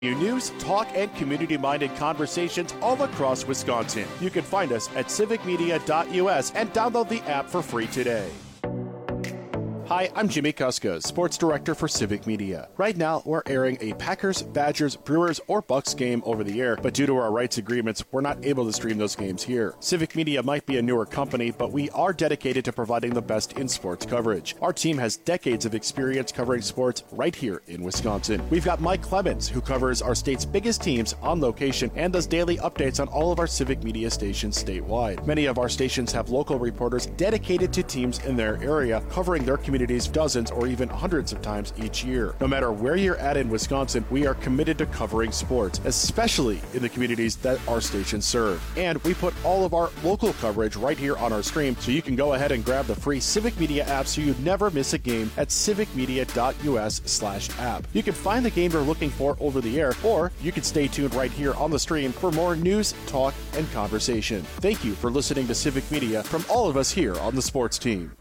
News, talk, and community-minded conversations all across Wisconsin. You can find us at civicmedia.us and download the app for free today. Hi, I'm Jimmy Kuska, Sports Director for Civic Media. Right now, we're airing a Packers, Badgers, Brewers, or Bucks game over the air, but due to our rights agreements, we're not able to stream those games here. Civic Media might be a newer company, but we are dedicated to providing the best in sports coverage. Our team has decades of experience covering sports right here in Wisconsin. We've got Mike Clemens, who covers our state's biggest teams on location and does daily updates on all of our Civic Media stations statewide. Many of our stations have local reporters dedicated to teams in their area, covering their communities dozens or even hundreds of times each year. No matter where you're at in Wisconsin, we are committed to covering sports, especially in the communities that our stations serve. And we put all of our local coverage right here on our stream, so you can go ahead and grab the free Civic Media app so you never miss a game at civicmedia.us/app. You can find the game you're looking for over the air, or you can stay tuned right here on the stream for more news, talk, and conversation. Thank you for listening to Civic Media from all of us here on the sports team.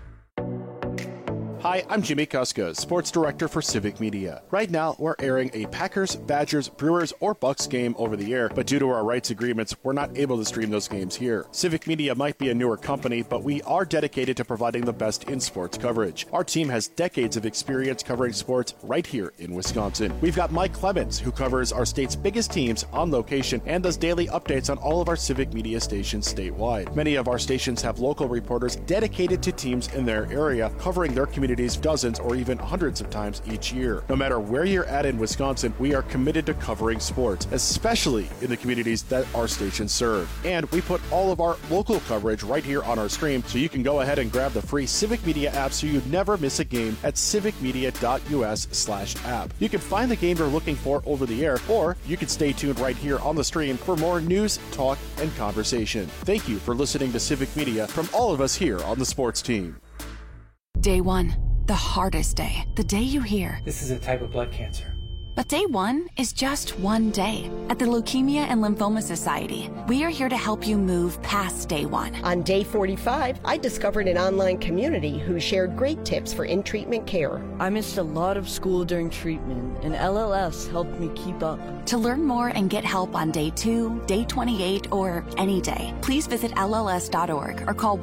Hi, I'm Jimmy Kuska, Sports Director for Civic Media. Right now, we're airing a Packers, Badgers, Brewers, or Bucks game over the air, but due to our rights agreements, we're not able to stream those games here. Civic Media might be a newer company, but we are dedicated to providing the best in sports coverage. Our team has decades of experience covering sports right here in Wisconsin. We've got Mike Clemens, who covers our state's biggest teams on location and does daily updates on all of our Civic Media stations statewide. Many of our stations have local reporters dedicated to teams in their area, covering their communities dozens or even hundreds of times each year. No matter where you're at in Wisconsin, we are committed to covering sports, especially in the communities that our stations serve. And we put all of our local coverage right here on our stream, so you can go ahead and grab the free Civic Media app so you never miss a game at civicmedia.us/app. You can find the game you're looking for over the air, or you can stay tuned right here on the stream for more news, talk, and conversation. Thank you for listening to Civic Media from all of us here on the sports team. Day one, the hardest day. The day you hear, "This is a type of blood cancer." But day one is just one day. At the Leukemia and Lymphoma Society, we are here to help you move past day one. On day 45, I discovered an online community who shared great tips for in-treatment care. I missed a lot of school during treatment, and LLS helped me keep up. To learn more and get help on day 2, day 28, or any day, please visit LLS.org or call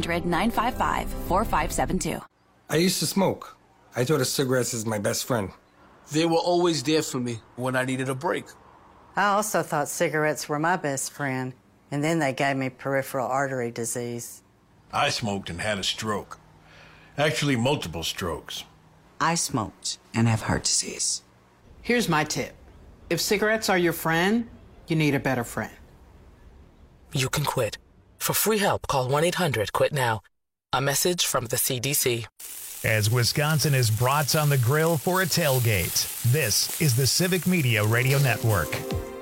1-800-955-4572. I used to smoke. I thought of cigarettes as my best friend. They were always there for me when I needed a break. I also thought cigarettes were my best friend, and then they gave me peripheral artery disease. I smoked and had a stroke. Actually, multiple strokes. I smoked and have heart disease. Here's my tip. If cigarettes are your friend, you need a better friend. You can quit. For free help, call 1-800-QUIT-NOW. A message from the CDC. As Wisconsin is brats on the grill for a tailgate, this is the Civic Media Radio Network.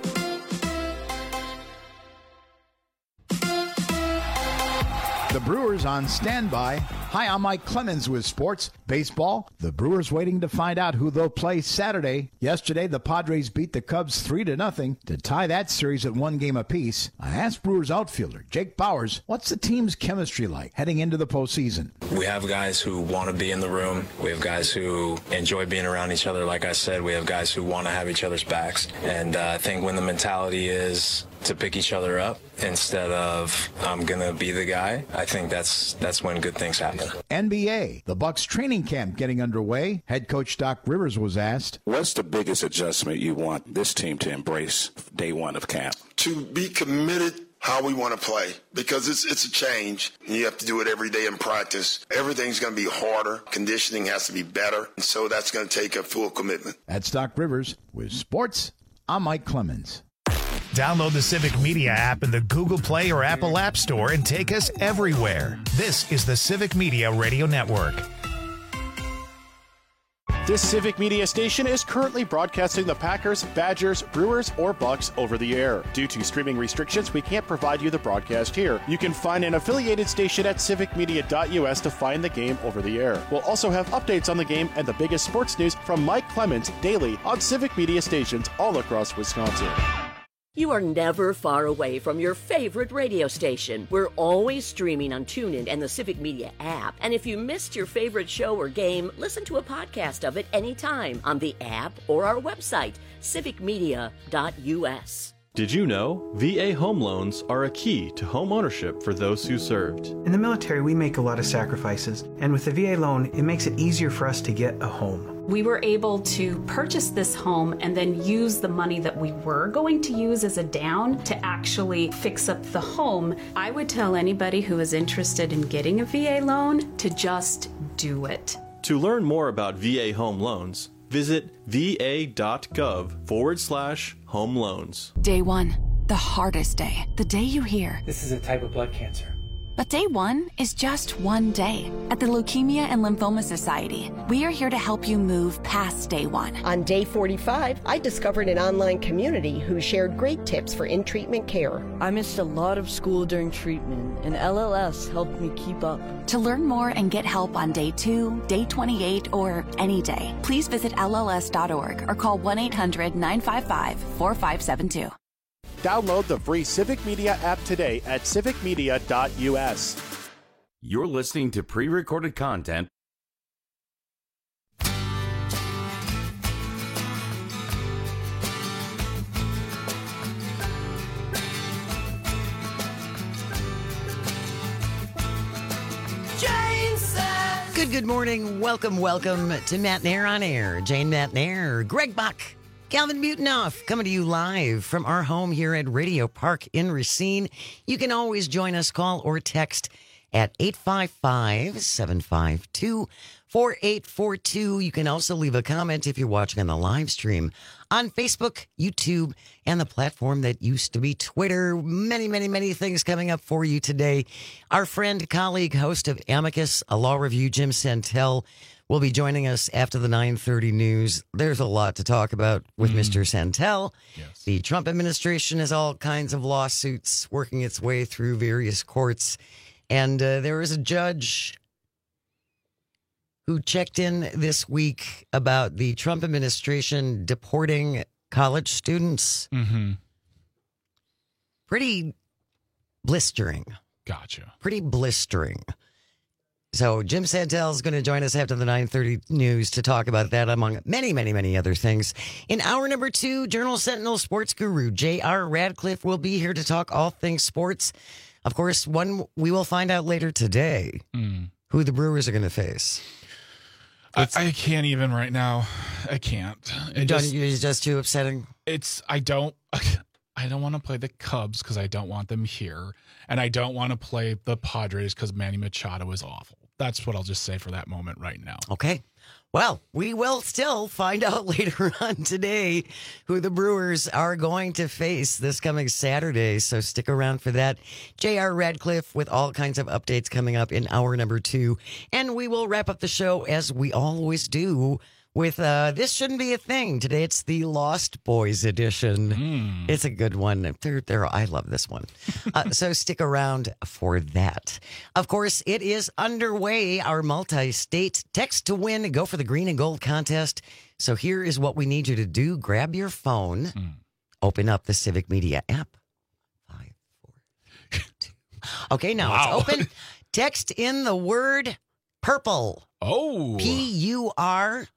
The Brewers on standby. Hi, I'm Mike Clemens with Sports Baseball. The Brewers waiting to find out who they'll play Saturday. Yesterday, the Padres beat the Cubs 3-0 to tie that series at 1 game apiece. I asked Brewers outfielder Jake Bauers, what's the team's chemistry like heading into the postseason? We have guys who want to be in the room. We have guys who enjoy being around each other. Like I said, we have guys who want to have each other's backs. And I think when the mentality is to pick each other up instead of I'm going to be the guy, I think that's when good things happen. NBA, the Bucks training camp getting underway. Head coach Doc Rivers was asked, what's the biggest adjustment you want this team to embrace day one of camp? To be committed how we want to play, because it's a change. You have to do it every day in practice. Everything's going to be harder. Conditioning has to be better. And so that's going to take a full commitment. That's Doc Rivers with Sports. I'm Mike Clemens. Download the Civic Media app in the Google Play or Apple App Store and take us everywhere. This is the Civic Media Radio Network. This Civic Media station is currently broadcasting the Packers, Badgers, Brewers, or Bucks over the air. Due to streaming restrictions, we can't provide you the broadcast here. You can find an affiliated station at civicmedia.us to find the game over the air. We'll also have updates on the game and the biggest sports news from Mike Clemens daily on Civic Media stations all across Wisconsin. You are never far away from your favorite radio station. We're always streaming on TuneIn and the Civic Media app. And if you missed your favorite show or game, listen to a podcast of it anytime on the app or our website, civicmedia.us. Did you know VA home loans are a key to home ownership for those who served? In the military, we make a lot of sacrifices, and with the VA loan, it makes it easier for us to get a home. We were able to purchase this home and then use the money that we were going to use as a down to actually fix up the home. I would tell anybody who is interested in getting a VA loan to just do it. To learn more about VA home loans, visit va.gov/home loans. Day one, the hardest day. The day you hear, This is a type of blood cancer. But day one is just one day. At the Leukemia and Lymphoma Society, we are here to help you move past day one. On day 45, I discovered an online community who shared great tips for in-treatment care. I missed a lot of school during treatment, and LLS helped me keep up. To learn more and get help on day 2, day 28, or any day, please visit LLS.org or call 1-800-955-4572. Download the free Civic Media app today at civicmedia.us. You're listening to pre-recorded content. Good morning. Welcome to Matt Nair on Air. Jane Matt Nair, Greg Buck, Calvin Butenoff, coming to you live from our home here at Radio Park in Racine. You can always join us, call or text at 855-752-4842. You can also leave a comment if you're watching on the live stream on Facebook, YouTube, and the platform that used to be Twitter. Many, many, many things coming up for you today. Our friend, colleague, host of Amicus, a law review, Jim Santel, will be joining us after the 9:30 news. There's a lot to talk about with Mr. Santel. Yes. The Trump administration has all kinds of lawsuits working its way through various courts. And there is a judge who checked in this week about the Trump administration deporting college students. Mm-hmm. Pretty blistering. Gotcha. Pretty blistering. So Jim Santel is going to join us after the 9:30 news to talk about that, among many, many, many other things. In hour number 2, Journal Sentinel sports guru J.R. Radcliffe will be here to talk all things sports. Of course, we will find out later today who the Brewers are going to face. I can't even right now. I can't. It's just too upsetting. I don't want to play the Cubs because I don't want them here. And I don't want to play the Padres because Manny Machado is awful. That's what I'll just say for that moment right now. Okay. Well, we will still find out later on today who the Brewers are going to face this coming Saturday. So stick around for that. J.R. Radcliffe with all kinds of updates coming up in hour number 2. And we will wrap up the show as we always do with This Shouldn't Be a Thing. Today it's the Lost Boys edition. It's a good one. I love this one. So stick around for that. Of course, it is underway, our multi-state text to win, go for the green and gold contest. So here is what we need you to do. Grab your phone, open up the Civic Media app. 5, 4, 2. Okay, now it's open. Text in the word purple. Oh. P-U-R-PLE.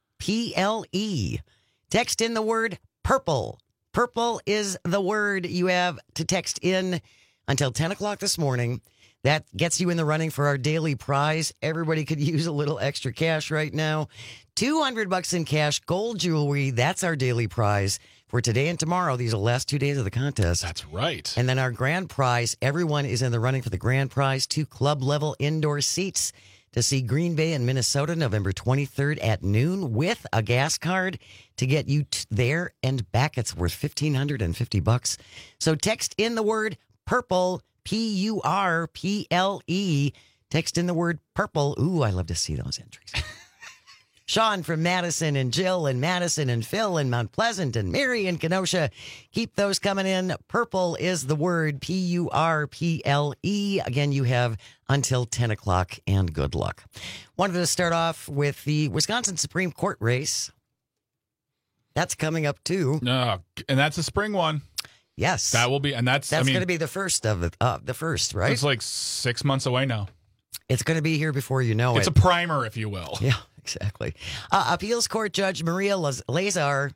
Text in the word purple. Purple is the word you have to text in until 10 o'clock this morning. That gets you in the running for our daily prize. Everybody could use a little extra cash right now. $200 in cash, gold jewelry. That's our daily prize for today and tomorrow. These are the last 2 days of the contest. That's right. And then our grand prize, everyone is in the running for the grand prize. 2 club-level indoor seats to see Green Bay and Minnesota November 23rd at noon with a gas card to get you there and back. It's worth $1,550. So text in the word purple, P-U-R-P-L-E. Text in the word purple. Ooh, I love to see those entries. Sean from Madison and Jill and Madison and Phil and Mount Pleasant and Mary and Kenosha. Keep those coming in. Purple is the word, P-U-R-P-L-E. Again, you have until 10 o'clock and good luck. Wanted to start off with the Wisconsin Supreme Court race. That's coming up too. No, and that's a spring one. Yes. That will be, and that's going to be the first of the first, right? It's like 6 months away now. It's going to be here before you know It's a primer, if you will. Yeah, exactly. Appeals court judge Maria Lazar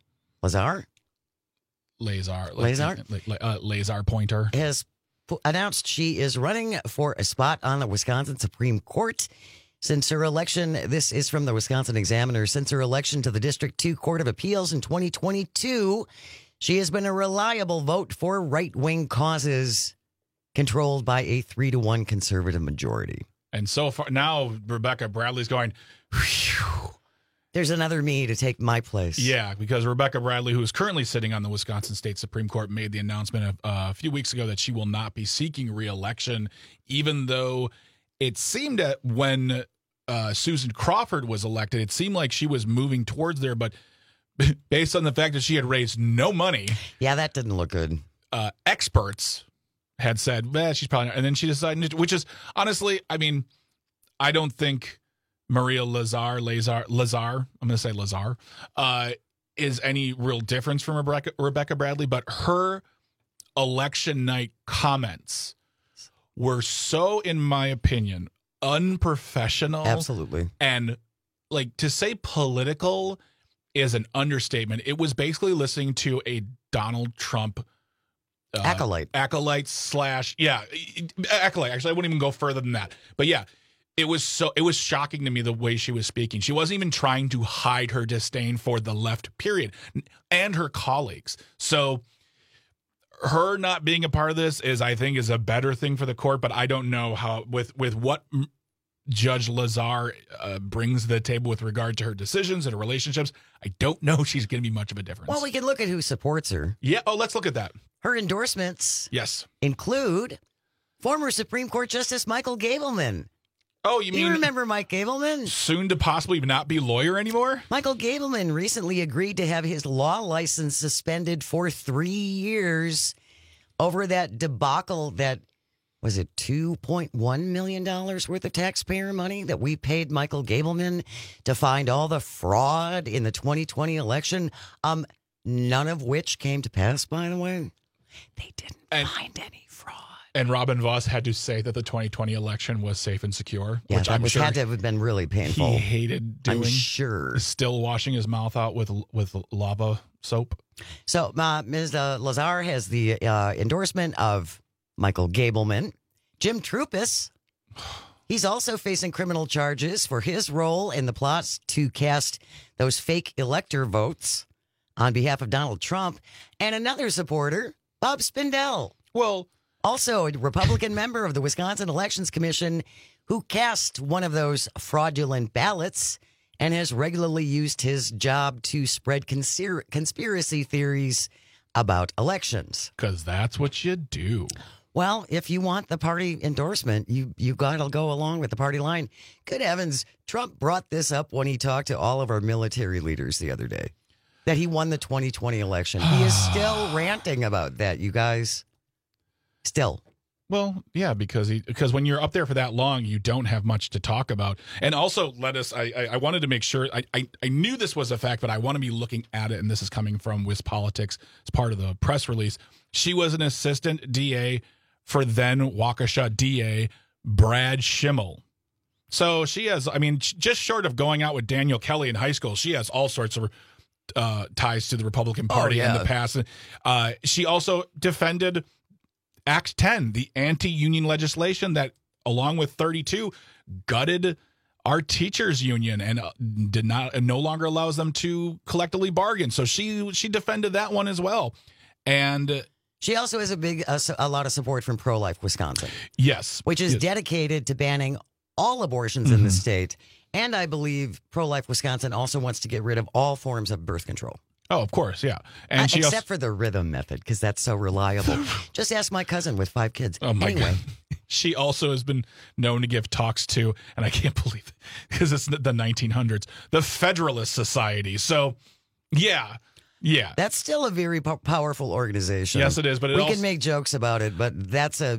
Pointer has announced she is running for a spot on the Wisconsin Supreme Court. Since her election, this is from the Wisconsin Examiner, since her election to the District 2 Court of Appeals in 2022, she has been a reliable vote for right-wing causes controlled by a 3-1 conservative majority. And so far, now Rebecca Bradley's going, whew. There's another me to take my place. Yeah, because Rebecca Bradley, who is currently sitting on the Wisconsin State Supreme Court, made the announcement a few weeks ago that she will not be seeking re-election, even though it seemed that when Susan Crawford was elected, it seemed like she was moving towards there, but based on the fact that she had raised no money. Yeah, that didn't look good. Experts had said, she's probably not. And then she decided, which is honestly, I mean, I don't think Maria Lazar, I'm going to say Lazar, is any real difference from Rebecca Bradley, but her election night comments were so, in my opinion, unprofessional. Absolutely. And like, to say political is an understatement. It was basically listening to a Donald Trump acolyte. Acolyte. Actually, I wouldn't even go further than that. But yeah, it was shocking to me the way she was speaking. She wasn't even trying to hide her disdain for the left, period, and her colleagues. So her not being a part of this is a better thing for the court, but I don't know how with what Judge Lazar brings to the table with regard to her decisions and her relationships. I don't know if she's going to be much of a difference. Well, we can look at who supports her. Yeah. Oh, let's look at that. Her endorsements include former Supreme Court Justice Michael Gableman. Oh, Do you remember Mike Gableman? Soon to possibly not be lawyer anymore? Michael Gableman recently agreed to have his law license suspended for 3 years over that debacle that, was it $2.1 million worth of taxpayer money that we paid Michael Gableman to find all the fraud in the 2020 election? None of which came to pass, by the way. They didn't find any fraud. And Robin Voss had to say that the 2020 election was safe and secure. Yeah, which that had to have been really painful. He hated doing. I'm sure. Still washing his mouth out with lava soap. So Ms. Lazar has the endorsement of Michael Gableman. Jim Troupis, he's also facing criminal charges for his role in the plots to cast those fake elector votes on behalf of Donald Trump. And another supporter, Bob Spindell. Well, also a Republican member of the Wisconsin Elections Commission who cast one of those fraudulent ballots and has regularly used his job to spread conspiracy theories about elections. Because that's what you do. Well, if you want the party endorsement, you got to go along with the party line. Good heavens, Trump brought this up when he talked to all of our military leaders the other day, that he won the 2020 election. He is still ranting about that, you guys. Still. Well, yeah, because when you're up there for that long, you don't have much to talk about. And also, I wanted to make sure, I knew this was a fact, but I want to be looking at it, and this is coming from WisPolitics as part of the press release. She was an assistant DA for then Waukesha DA Brad Schimmel. So she has, just short of going out with Daniel Kelly in high school, she has all sorts of ties to the Republican Party in the past. She also defended Act 10, the anti-union legislation that, along with 32, gutted our teachers union and no longer allows them to collectively bargain. So she defended that one as well. And she also has a lot of support from Pro-Life Wisconsin. Yes. Which is dedicated to banning all abortions in the state. And I believe Pro-Life Wisconsin also wants to get rid of all forms of birth control. Oh, of course, yeah. And except for the rhythm method, because that's so reliable. Just ask my cousin with 5 kids. Oh, my God. She also has been known to give talks to, and I can't believe it, because it's the 1900s, the Federalist Society. So, yeah. That's still a very powerful organization. Yes, it is. But we can make jokes about it, but that's a.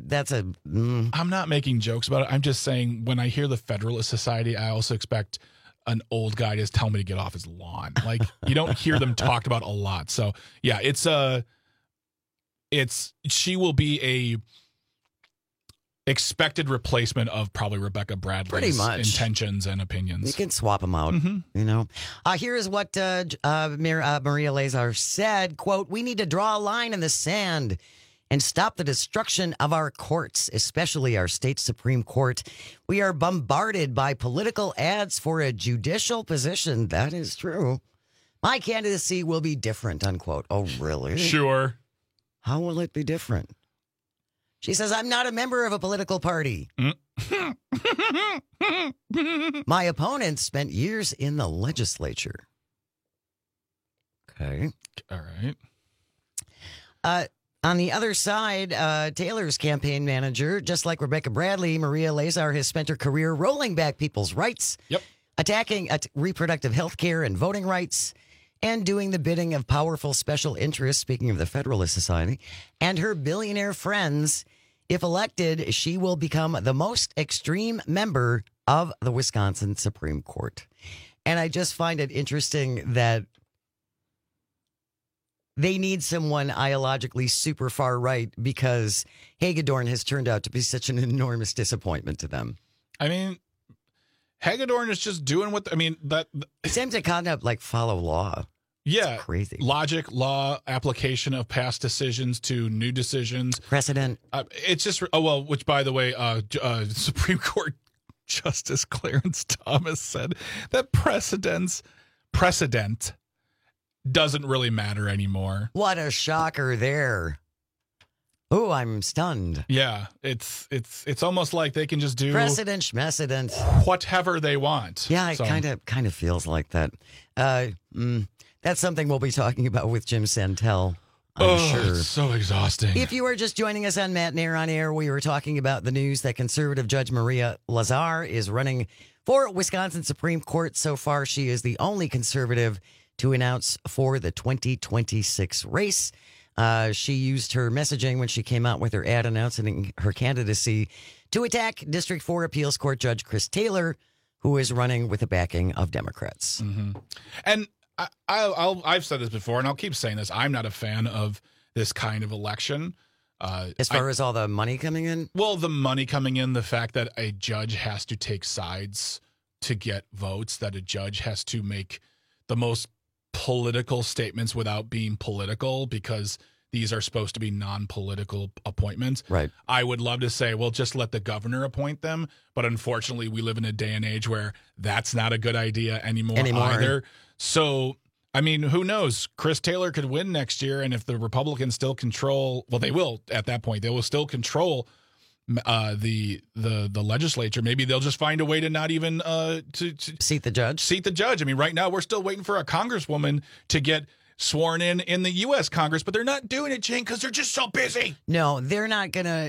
I'm not making jokes about it. I'm just saying when I hear the Federalist Society, I also expect an old guy to tell me to get off his lawn. Like, you don't hear them talked about a lot. So, yeah, it's she will be a expected replacement of probably Rebecca Bradley's Pretty much. intentions and opinions. You can swap them out, Here is what Maria Lazar said, quote, "We need to draw a line in the sand and stop the destruction of our courts, especially our state Supreme Court. We are bombarded by political ads for a judicial position." That is true. "My candidacy will be different," unquote. Oh, really? Sure. How will it be different? She says, "I'm not a member of a political party. My opponent spent years in the legislature." Okay. All right. On the other side, Taylor's campaign manager, just like Rebecca Bradley, Maria Lazar has spent her career rolling back people's rights, attacking reproductive health care and voting rights, and doing the bidding of powerful special interests, speaking of the Federalist Society, and her billionaire friends. If elected, she will become the most extreme member of the Wisconsin Supreme Court. And I just find it interesting that they need someone ideologically super far right because Hagedorn has turned out to be such an enormous disappointment to them. I mean, Hagedorn is just doing what that it seems to kind of like follow law. Yeah, it's crazy logic, law, application of past decisions to new decisions, precedent. It's just which by the way, Supreme Court Justice Clarence Thomas said that precedent doesn't really matter anymore. What a shocker there. Oh, I'm stunned. Yeah, it's almost like they can just do precedent, whatever they want. Yeah, it kind of feels like that. That's something we'll be talking about with Jim Santel, I'm sure. It's so exhausting. If you are just joining us on Matt Nair on Air, we were talking about the news that conservative Judge Maria Lazar is running for Wisconsin Supreme Court. So far, she is the only conservative to announce for the 2026 race. She used her messaging when she came out with her ad announcing her candidacy to attack District 4 Appeals Court Judge Chris Taylor, who is running with the backing of Democrats. Mm-hmm. And I've said this before, and I'll keep saying this. I'm not a fan of this kind of election. As far as all the money coming in? Well, the money coming in, the fact that a judge has to take sides to get votes, that a judge has to make the most political statements without being political because these are supposed to be non-political appointments. Right. I would love to say, well, just let the governor appoint them. But unfortunately, we live in a day and age where that's not a good idea anymore. Either. So, I mean, who knows? Chris Taylor could win next year. And if the Republicans still control, well, they will at that point, they will still control the legislature. Maybe they'll just find a way to not even to seat the judge. I mean, right now we're still waiting for a congresswoman to get sworn in the U.S. Congress, but they're not doing it, Jane, because they're just so busy. No, they're not gonna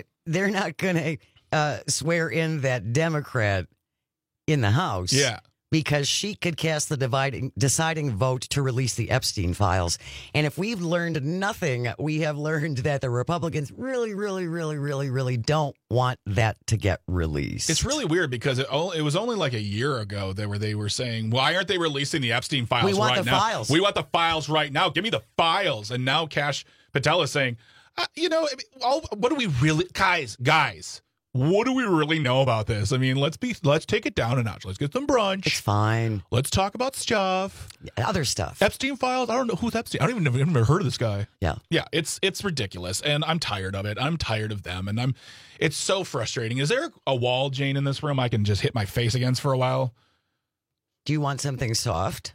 swear in that Democrat in the House. Yeah. Because she could cast the deciding vote to release the Epstein files. And if we've learned nothing, we have learned that the Republicans really, really, really, really, really don't want that to get released. It's really weird because it was only like a year ago that they were saying, why aren't they releasing the Epstein files right now? We want the files. We want the files right now. Give me the files. And now Kash Patel is saying, what do we really, guys, what do we really know about this? I mean, let's take it down a notch. Let's get some brunch. It's fine. Let's talk about stuff. Other stuff. Epstein files. I don't know who's Epstein. I don't even I've never heard of this guy. Yeah. Yeah. It's ridiculous. And I'm tired of it. I'm tired of them. And it's so frustrating. Is there a wall, Jane, in this room I can just hit my face against for a while? Do you want something soft?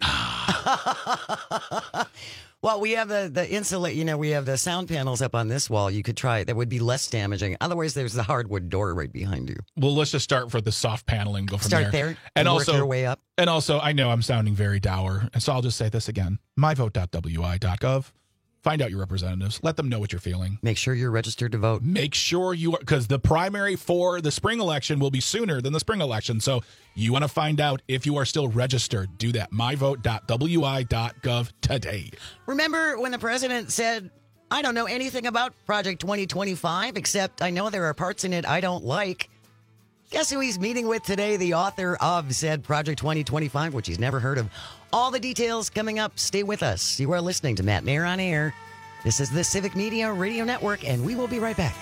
Well, we have the insulate, we have the sound panels up on this wall. You could try it. That would be less damaging. Otherwise, there's the hardwood door right behind you. Well, let's just start for the soft paneling. Go from start there and work your way up. And also, I know I'm sounding very dour, and so I'll just say this again. myvote.wi.gov. Find out your representatives. Let them know what you're feeling. Make sure you're registered to vote. Make sure you are, because the primary for the spring election will be sooner than the spring election. So you want to find out if you are still registered. Do that. myvote.wi.gov today. Remember when the president said, I don't know anything about Project 2025, except I know there are parts in it I don't like. Guess who he's meeting with today? The author of said Project 2025, which he's never heard of. All the details coming up. Stay with us. You are listening to Matt Nair on Air This is the Civic Media Radio Network, and we will be right back.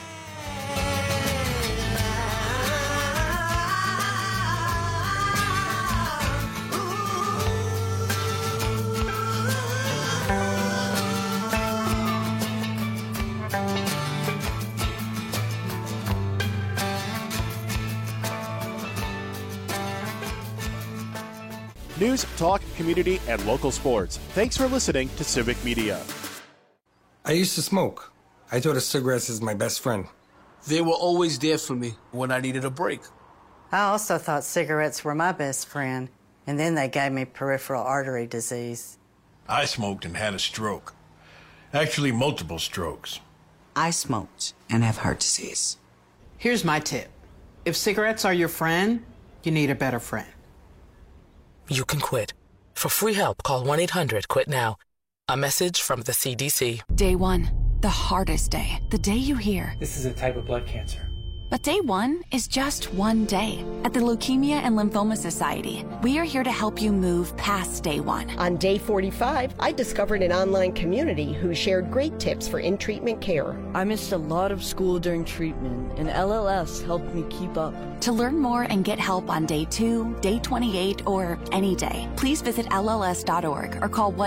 News, talk, community, and local sports. Thanks for listening to Civic Media. I used to smoke. I thought of cigarettes as my best friend. They were always there for me when I needed a break. I also thought cigarettes were my best friend, and then they gave me peripheral artery disease. I smoked and had a stroke. Actually, multiple strokes. I smoked and have heart disease. Here's my tip. If cigarettes are your friend, you need a better friend. You can quit. For free help, call 1-800-QUIT-NOW. A message from the CDC. Day one, the hardest day. The day you hear. This is a type of blood cancer. But day one is just one day. At the Leukemia and Lymphoma Society, we are here to help you move past day one. On day 45, I discovered an online community who shared great tips for in-treatment care. I missed a lot of school during treatment, and LLS helped me keep up. To learn more and get help on day 2, day 28, or any day, please visit LLS.org or call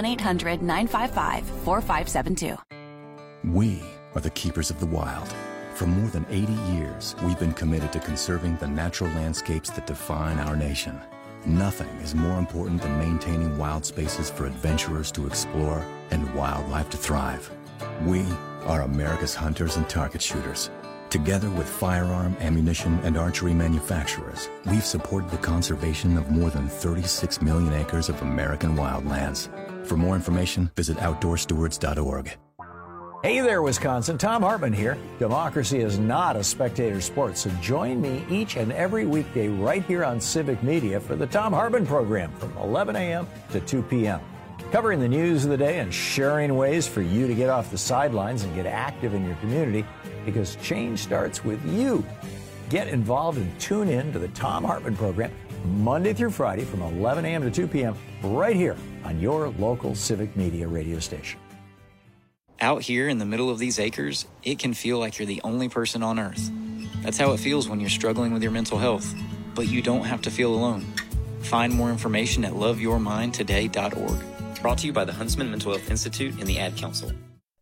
1-800-955-4572. We are the keepers of the wild. For more than 80 years, we've been committed to conserving the natural landscapes that define our nation. Nothing is more important than maintaining wild spaces for adventurers to explore and wildlife to thrive. We are America's hunters and target shooters. Together with firearm, ammunition, and archery manufacturers, we've supported the conservation of more than 36 million acres of American wildlands. For more information, visit OutdoorStewards.org. Hey there, Wisconsin. Tom Hartman here. Democracy is not a spectator sport, so join me each and every weekday right here on Civic Media for the Tom Hartman program from 11 a.m. to 2 p.m. Covering the news of the day and sharing ways for you to get off the sidelines and get active in your community, because change starts with you. Get involved and tune in to the Tom Hartman program Monday through Friday from 11 a.m. to 2 p.m. right here on your local Civic Media radio station. Out here in the middle of these acres, it can feel like you're the only person on Earth. That's how it feels when you're struggling with your mental health. But you don't have to feel alone. Find more information at loveyourmindtoday.org. Brought to you by the Huntsman Mental Health Institute and the Ad Council.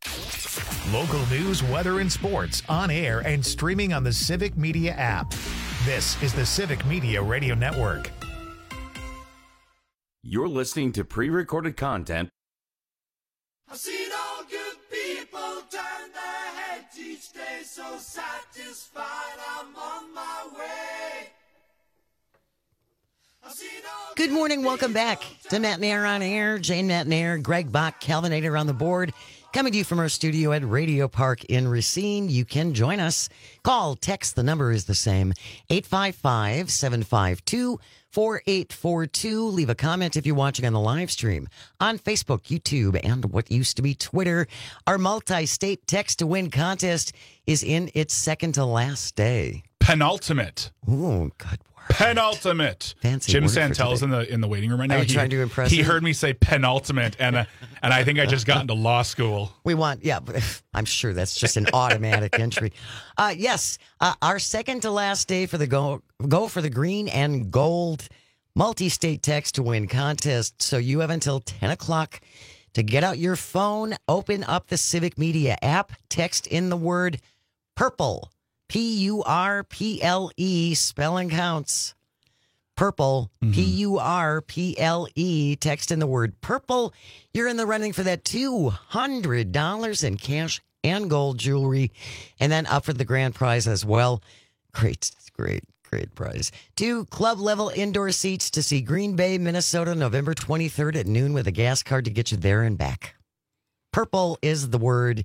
Local news, weather, and sports on air and streaming on the Civic Media app. This is the Civic Media Radio Network. You're listening to pre-recorded content. I've seen all good people turn their heads each day, so satisfied I'm on my way. Good morning. Welcome back to Matt Nair on Air. Jane Matt Nair, Greg Bach, Calvinator on the board. Coming to you from our studio at Radio Park in Racine. You can join us. Call, text, the number is the same, 855-752-4842. Leave a comment if you're watching on the live stream on Facebook, YouTube, and what used to be Twitter. Our multi-state text-to-win contest is in its second to last day. Penultimate. Oh, good. Penultimate. Fancy Jim word for Santel's today. in the waiting room right now. Are you trying to impress He him? heard me say penultimate, and I think I just got into law school. We want, yeah, I'm sure that's just an automatic entry. Yes, our second to last day for the go for the green and gold multi-state text to win contest. So you have until 10 o'clock to get out your phone, open up the Civic Media app, text in the word purple. P-U-R-P-L-E, spelling counts. Purple, P-U-R-P-L-E, text in the word purple. You're in the running for that $200 in cash and gold jewelry. And then up for the grand prize as well. Great prize. 2 club-level indoor seats to see Green Bay, Minnesota, November 23rd at noon with a gas card to get you there and back. Purple is the word,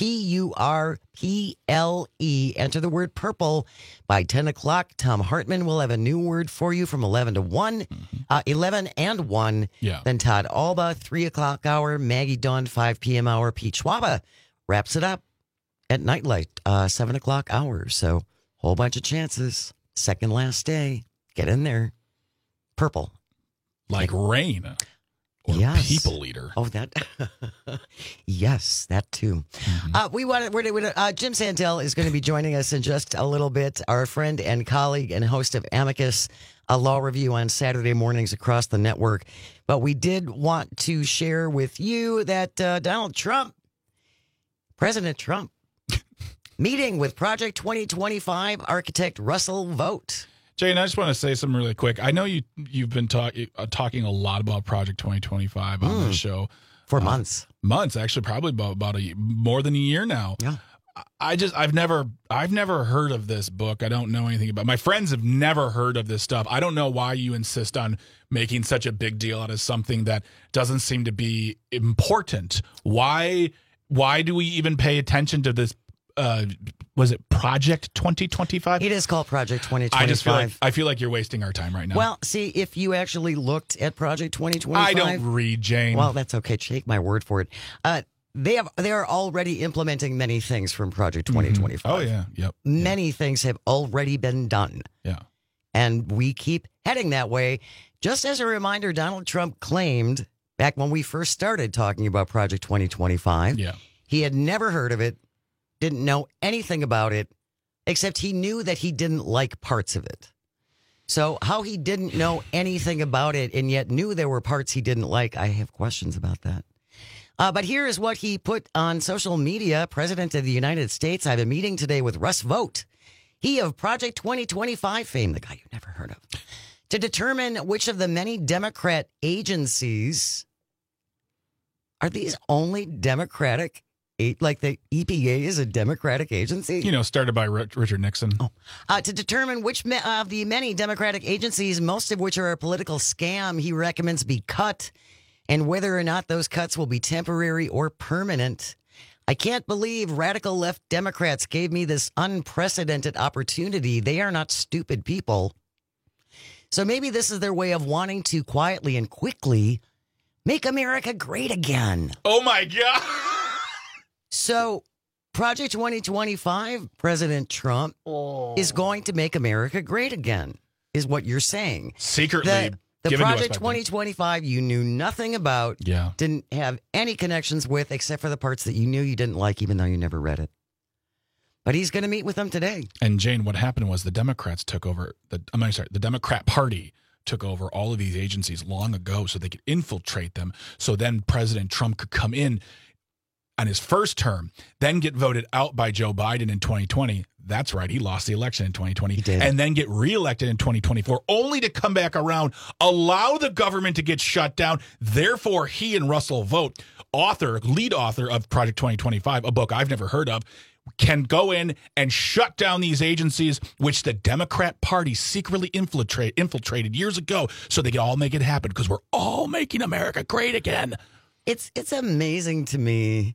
P-U-R-P-L-E. Enter the word purple by 10 o'clock. Tom Hartman will have a new word for you from 11 to 1, 11 and 1. Yeah. Then Todd Alba, 3 o'clock hour. Maggie Dawn, 5 p.m. hour. Pete Schwaba wraps it up at Nightlight, 7 o'clock hour. So whole bunch of chances. Second last day. Get in there. Purple. Like rain. Or yes. people leader. Oh, that. Yes, that too. Jim Santel is going to be joining us in just a little bit. Our friend and colleague and host of Amicus, a law review on Saturday mornings across the network. But we did want to share with you that President Trump, meeting with Project 2025 architect Russell Vogt. Jane, I just want to say something really quick. I know you've been talking a lot about Project 2025 on this show for months. Months, actually, probably about more than a year now. Yeah. I've never heard of this book. I don't know anything about it. My friends have never heard of this stuff. I don't know why you insist on making such a big deal out of something that doesn't seem to be important. Why do we even pay attention to this? Was it Project 2025? It is called Project 2025. I feel like you're wasting our time right now. Well, see, if you actually looked at Project 2025, I don't read, Jane. Well, that's okay. Take my word for it. They are already implementing many things from Project 2025. Oh yeah, yep. Many things have already been done. Yeah, and we keep heading that way. Just as a reminder, Donald Trump claimed back when we first started talking about Project 2025, he had never heard of it. Didn't know anything about it, except he knew that he didn't like parts of it. So how he didn't know anything about it and yet knew there were parts he didn't like, I have questions about that. But here is what he put on social media. President of the United States, I have a meeting today with Russ Vogt, he of Project 2025 fame, the guy you never heard of, to determine which of the many Democrat agencies, are these only Democratic? Like the EPA is a Democratic agency? Started by Richard Nixon. To determine which of the many Democratic agencies, most of which are a political scam, he recommends be cut, and whether or not those cuts will be temporary or permanent. I can't believe radical left Democrats gave me this unprecedented opportunity. They are not stupid people. So maybe this is their way of wanting to quietly and quickly make America great again. Oh, my God. So, Project 2025, President Trump is going to make America great again, is what you're saying. Secretly, the Project 2025 you knew nothing about, didn't have any connections with, except for the parts that you knew you didn't like, even though you never read it. But he's going to meet with them today. And Jane, what happened was the Democrats took over, the Democrat Party took over all of these agencies long ago so they could infiltrate them. So then President Trump could come in on his first term, then get voted out by Joe Biden in 2020. That's right. He lost the election in 2020. He did. And then get reelected in 2024, only to come back around, allow the government to get shut down. Therefore, he and Russell Vogt, lead author of Project 2025, a book I've never heard of, can go in and shut down these agencies, which the Democrat Party secretly infiltrated years ago, so they can all make it happen because we're all making America great again. It's amazing to me.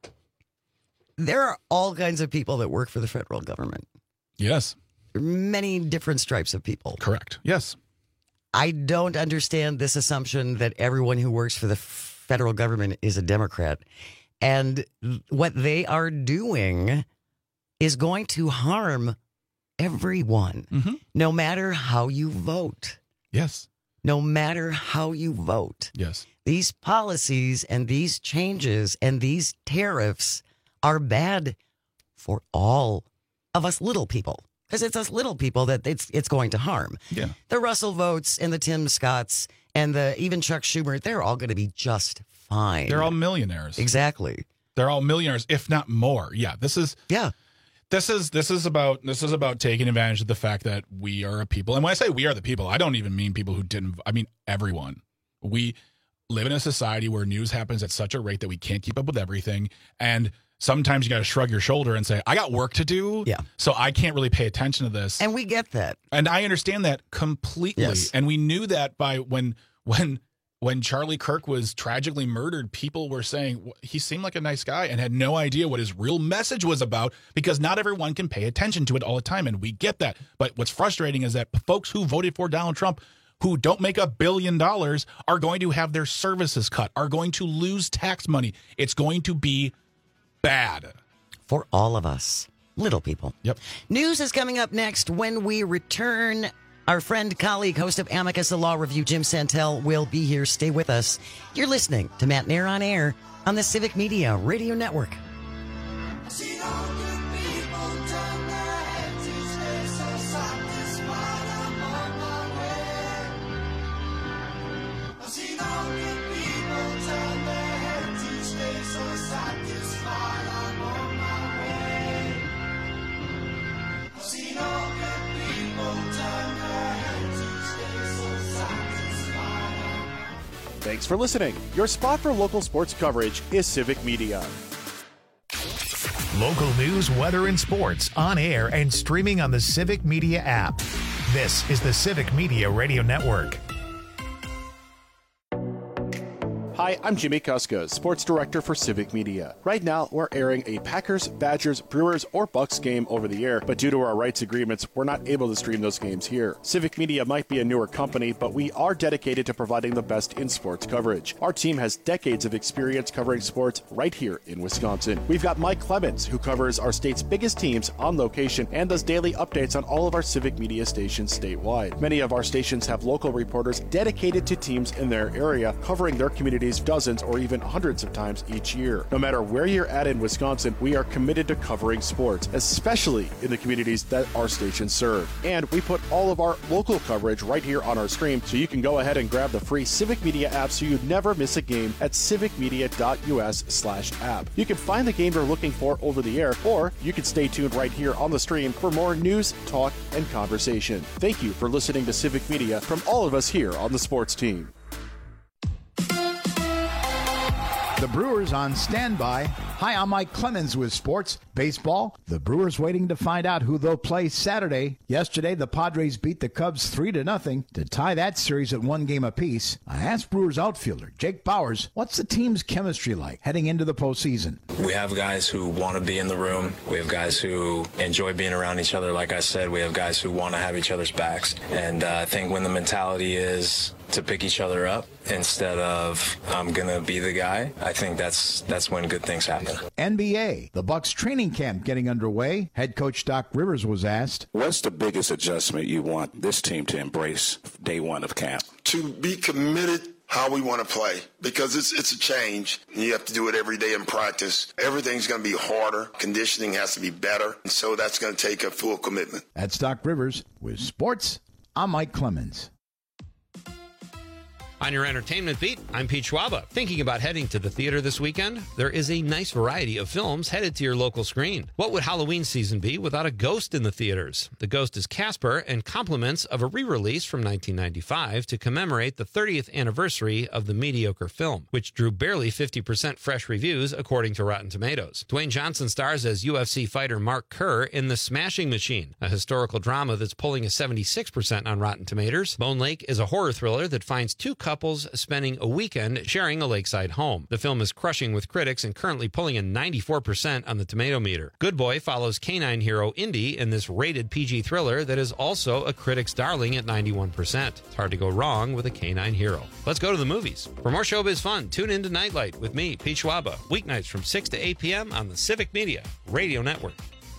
There are all kinds of people that work for the federal government. Yes. Many different stripes of people. Correct. Yes. I don't understand this assumption that everyone who works for the federal government is a Democrat. And what they are doing is going to harm everyone, no matter how you vote. Yes. No matter how you vote. Yes. These policies and these changes and these tariffs are bad for all of us little people, because it's us little people that it's going to harm. Yeah. The Russell Vogts and the Tim Scotts and even Chuck Schumer, they're all going to be just fine. They're all millionaires. Exactly. They're all millionaires, if not more. Yeah. This is about taking advantage of the fact that we are a people. And when I say we are the people, I don't even mean people who didn't. I mean everyone. We live in a society where news happens at such a rate that we can't keep up with everything. And sometimes you got to shrug your shoulder and say, I got work to do. Yeah. So I can't really pay attention to this. And we get that. And I understand that completely. Yes. And we knew that by when Charlie Kirk was tragically murdered, people were saying he seemed like a nice guy and had no idea what his real message was about, because not everyone can pay attention to it all the time. And we get that. But what's frustrating is that folks who voted for Donald Trump, who don't make $1 billion, are going to have their services cut, are going to lose tax money. It's going to be bad for all of us little people. Yep. News is coming up next when we return. Our friend, colleague, host of Amicus, the Law Review, Jim Santel, will be here. Stay with us. You're listening to Matt Nair on Air on the Civic Media Radio Network. Thanks for listening. Your spot for local sports coverage is Civic Media. Local news, weather, and sports on air and streaming on the Civic Media app. This is the Civic Media Radio Network. Hi, I'm Jimmy Kuska, Sports Director for Civic Media. Right now, we're airing a Packers, Badgers, Brewers, or Bucks game over the air, but due to our rights agreements, we're not able to stream those games here. Civic Media might be a newer company, but we are dedicated to providing the best in sports coverage. Our team has decades of experience covering sports right here in Wisconsin. We've got Mike Clemens, who covers our state's biggest teams on location and does daily updates on all of our Civic Media stations statewide. Many of our stations have local reporters dedicated to teams in their area, covering their communities dozens or even hundreds of times each year. No matter where you're at in Wisconsin, we are committed to covering sports, especially in the communities that our stations serve. And we put all of our local coverage right here on our stream, so you can go ahead and grab the free Civic Media app so you never miss a game at civicmedia.us/app. You can find the game you're looking for over the air, or you can stay tuned right here on the stream for more news, talk, and conversation. Thank you for listening to Civic Media from all of us here on the sports team. The Brewers on standby. Hi, I'm Mike Clemens with Sports Baseball. The Brewers waiting to find out who they'll play Saturday. Yesterday, the Padres beat the Cubs 3-0 to tie that series at 1 game apiece. I asked Brewers outfielder Jake Bowers, what's the team's chemistry like heading into the postseason? We have guys who want to be in the room. We have guys who enjoy being around each other. Like I said, we have guys who want to have each other's backs. And I think when the mentality is to pick each other up instead of I'm going to be the guy, I think that's when good things happen. NBA, the Bucks training camp getting underway. Head coach Doc Rivers was asked, what's the biggest adjustment you want this team to embrace day one of camp? To be committed how we want to play, because it's a change. You have to do it every day in practice. Everything's going to be harder. Conditioning has to be better. And so that's going to take a full commitment. That's Doc Rivers with Sports. I'm Mike Clemens. On your entertainment beat, I'm Pete Schwaba. Thinking about heading to the theater this weekend? There is a nice variety of films headed to your local screen. What would Halloween season be without a ghost in the theaters? The ghost is Casper and compliments of a re-release from 1995 to commemorate the 30th anniversary of the mediocre film, which drew barely 50% fresh reviews according to Rotten Tomatoes. Dwayne Johnson stars as UFC fighter Mark Kerr in The Smashing Machine, a historical drama that's pulling a 76% on Rotten Tomatoes. Bone Lake is a horror thriller that finds two couples spending a weekend sharing a lakeside home. The film is crushing with critics and currently pulling a 94% on the tomato meter. Good Boy follows canine hero Indy in this rated PG thriller that is also a critic's darling at 91%. It's hard to go wrong with a canine hero. Let's go to the movies. For more showbiz fun, tune in to Nightlight with me, Pete Schwaba, weeknights from 6 to 8 p.m. on the Civic Media Radio Network.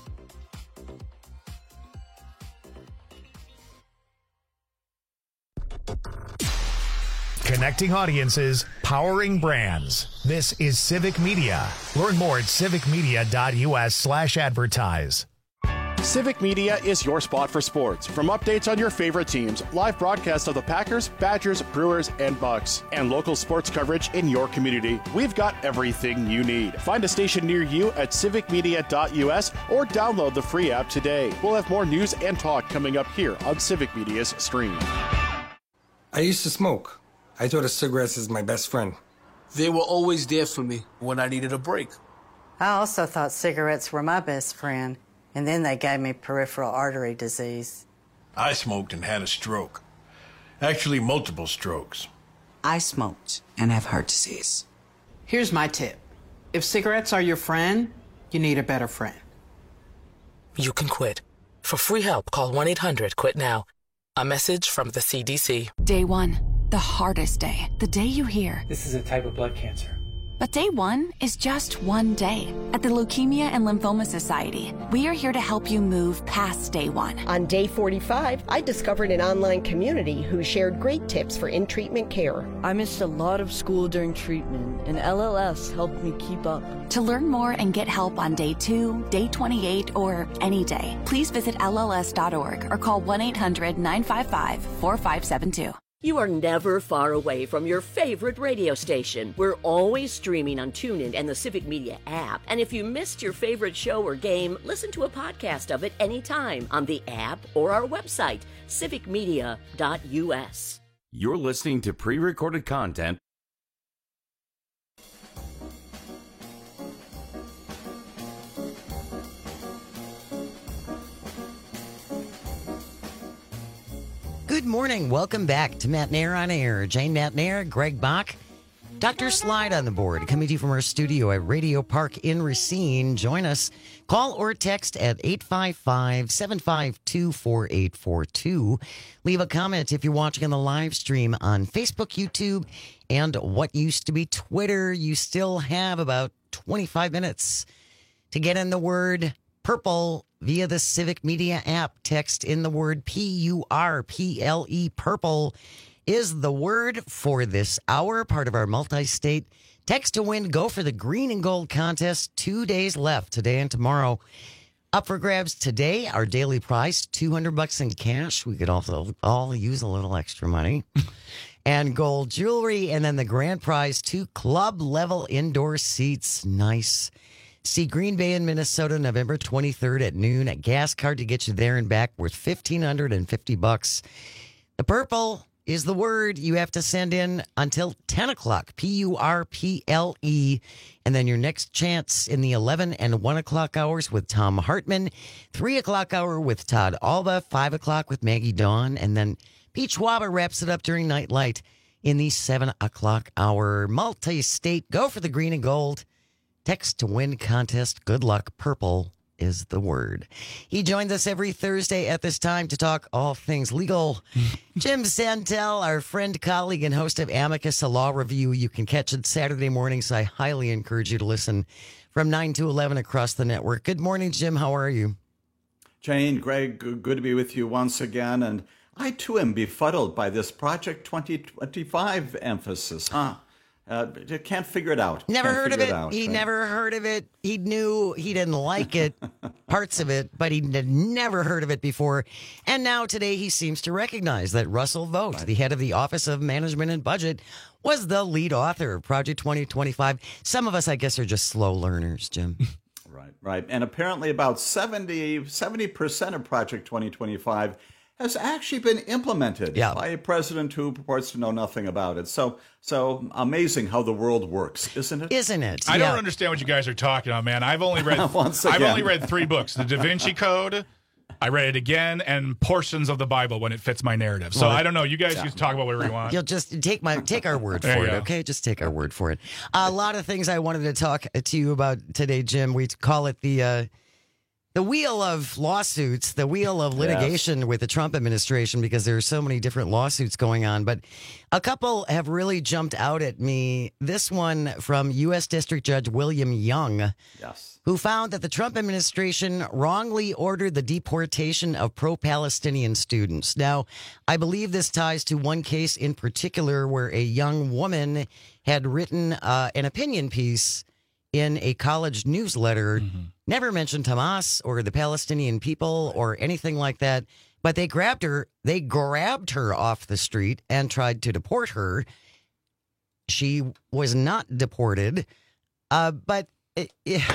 Connecting audiences, powering brands. This is Civic Media. Learn more at civicmedia.us/advertise. Civic Media is your spot for sports. From updates on your favorite teams, live broadcasts of the Packers, Badgers, Brewers, and Bucks, and local sports coverage in your community, we've got everything you need. Find a station near you at civicmedia.us or download the free app today. We'll have more news and talk coming up here on Civic Media's stream. I used to smoke. I thought of cigarettes as my best friend. They were always there for me when I needed a break. I also thought cigarettes were my best friend, and then they gave me peripheral artery disease. I smoked and had a stroke. Actually, multiple strokes. I smoked and have heart disease. Here's my tip. If cigarettes are your friend, you need a better friend. You can quit. For free help, call 1-800-QUIT-NOW. A message from the CDC. Day one, the hardest day. The day you hear, this is a type of blood cancer. But day one is just one day. At the Leukemia and Lymphoma Society, we are here to help you move past day one. On day 45, I discovered an online community who shared great tips for in-treatment care. I missed a lot of school during treatment, and LLS helped me keep up. To learn more and get help on day 2, day 28, or any day, please visit LLS.org or call 1-800-955-4572. You are never far away from your favorite radio station. We're always streaming on TuneIn and the Civic Media app. And if you missed your favorite show or game, listen to a podcast of it anytime on the app or our website, civicmedia.us. You're listening to pre-recorded content. Good morning. Welcome back to Matt Nair on Air. Jane Matt Nair, Greg Bach, Dr. Slide on the board, coming to you from our studio at Radio Park in Racine. Join us. Call or text at 855-752-4842. Leave a comment if you're watching on the live stream on Facebook, YouTube, and what used to be Twitter. You still have about 25 minutes to get in the word purple via the Civic Media app. Text in the word PURPLE. Purple is the word for this hour, part of our multi-state text to win. Go for the green and gold contest. 2 days left, today and tomorrow. Up for grabs today, our daily prize, $200 in cash. We could also all use a little extra money. And gold jewelry. And then the grand prize, 2 club-level indoor seats. Nice. See Green Bay in Minnesota, November 23rd at noon. A gas card to get you there and back worth $1,550. The purple is the word you have to send in until 10 o'clock. PURPLE. And then your next chance in the 11 and 1 o'clock hours with Tom Hartman. 3 o'clock hour with Todd Alba. 5 o'clock with Maggie Dawn. And then Pete Schwaba wraps it up during Night Light in the 7 o'clock hour. Multi-state. Go for the green and gold. Text to win contest. Good luck. Purple is the word. He joins us every Thursday at this time to talk all things legal. Jim Santel, our friend, colleague, and host of Amicus, a law review. You can catch it Saturday mornings. I highly encourage you to listen from 9 to 11 across the network. Good morning, Jim. How are you? Jane, Greg, good to be with you once again. And I, too, am befuddled by this Project 2025 emphasis, huh? Can't figure it out. Never Can't heard of figure it. out, He right? never heard of it. He knew he didn't like it, parts of it, but he had never heard of it before. And now today he seems to recognize that Russell Vogt, the head of the Office of Management and Budget, was the lead author of Project 2025. Some of us, I guess, are just slow learners, Jim. Right. And apparently about 70% of Project 2025 has actually been implemented by a president who purports to know nothing about it. So amazing how the world works, isn't it? Isn't it? I don't understand what you guys are talking about, man. I've only read I've only read 3 books: The Da Vinci Code. I read it again, and portions of the Bible when it fits my narrative. So I don't know. You guys can talk about whatever you want. You'll just take our word There for you it, go. okay? Just take our word for it. A lot of things I wanted to talk to you about today, Jim. We call it the wheel of lawsuits, the wheel of litigation with the Trump administration, because there are so many different lawsuits going on. But a couple have really jumped out at me. This one from U.S. District Judge William Young, who found that the Trump administration wrongly ordered the deportation of pro-Palestinian students. Now, I believe this ties to one case in particular where a young woman had written an opinion piece in a college newsletter, never mentioned Hamas or the Palestinian people or anything like that, but they grabbed her off the street and tried to deport her. She was not deported, but the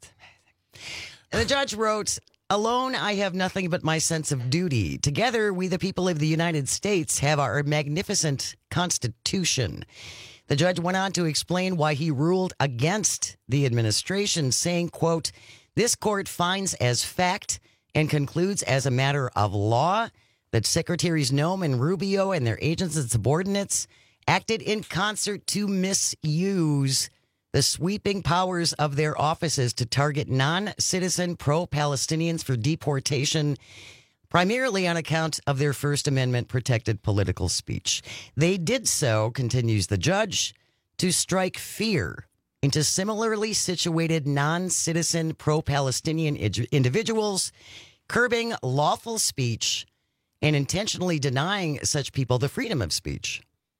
judge wrote, "Alone, I have nothing but my sense of duty. Together, we, the people of the United States, have our magnificent Constitution." The judge went on to explain why he ruled against the administration, saying, quote, "This court finds as fact and concludes as a matter of law that Secretaries Noem and Rubio and their agents and subordinates acted in concert to misuse the sweeping powers of their offices to target non-citizen pro-Palestinians for deportation, primarily on account of their First Amendment protected political speech. They did so," continues the judge, "to strike fear into similarly situated non-citizen pro-Palestinian individuals, curbing lawful speech, and intentionally denying such people the freedom of speech.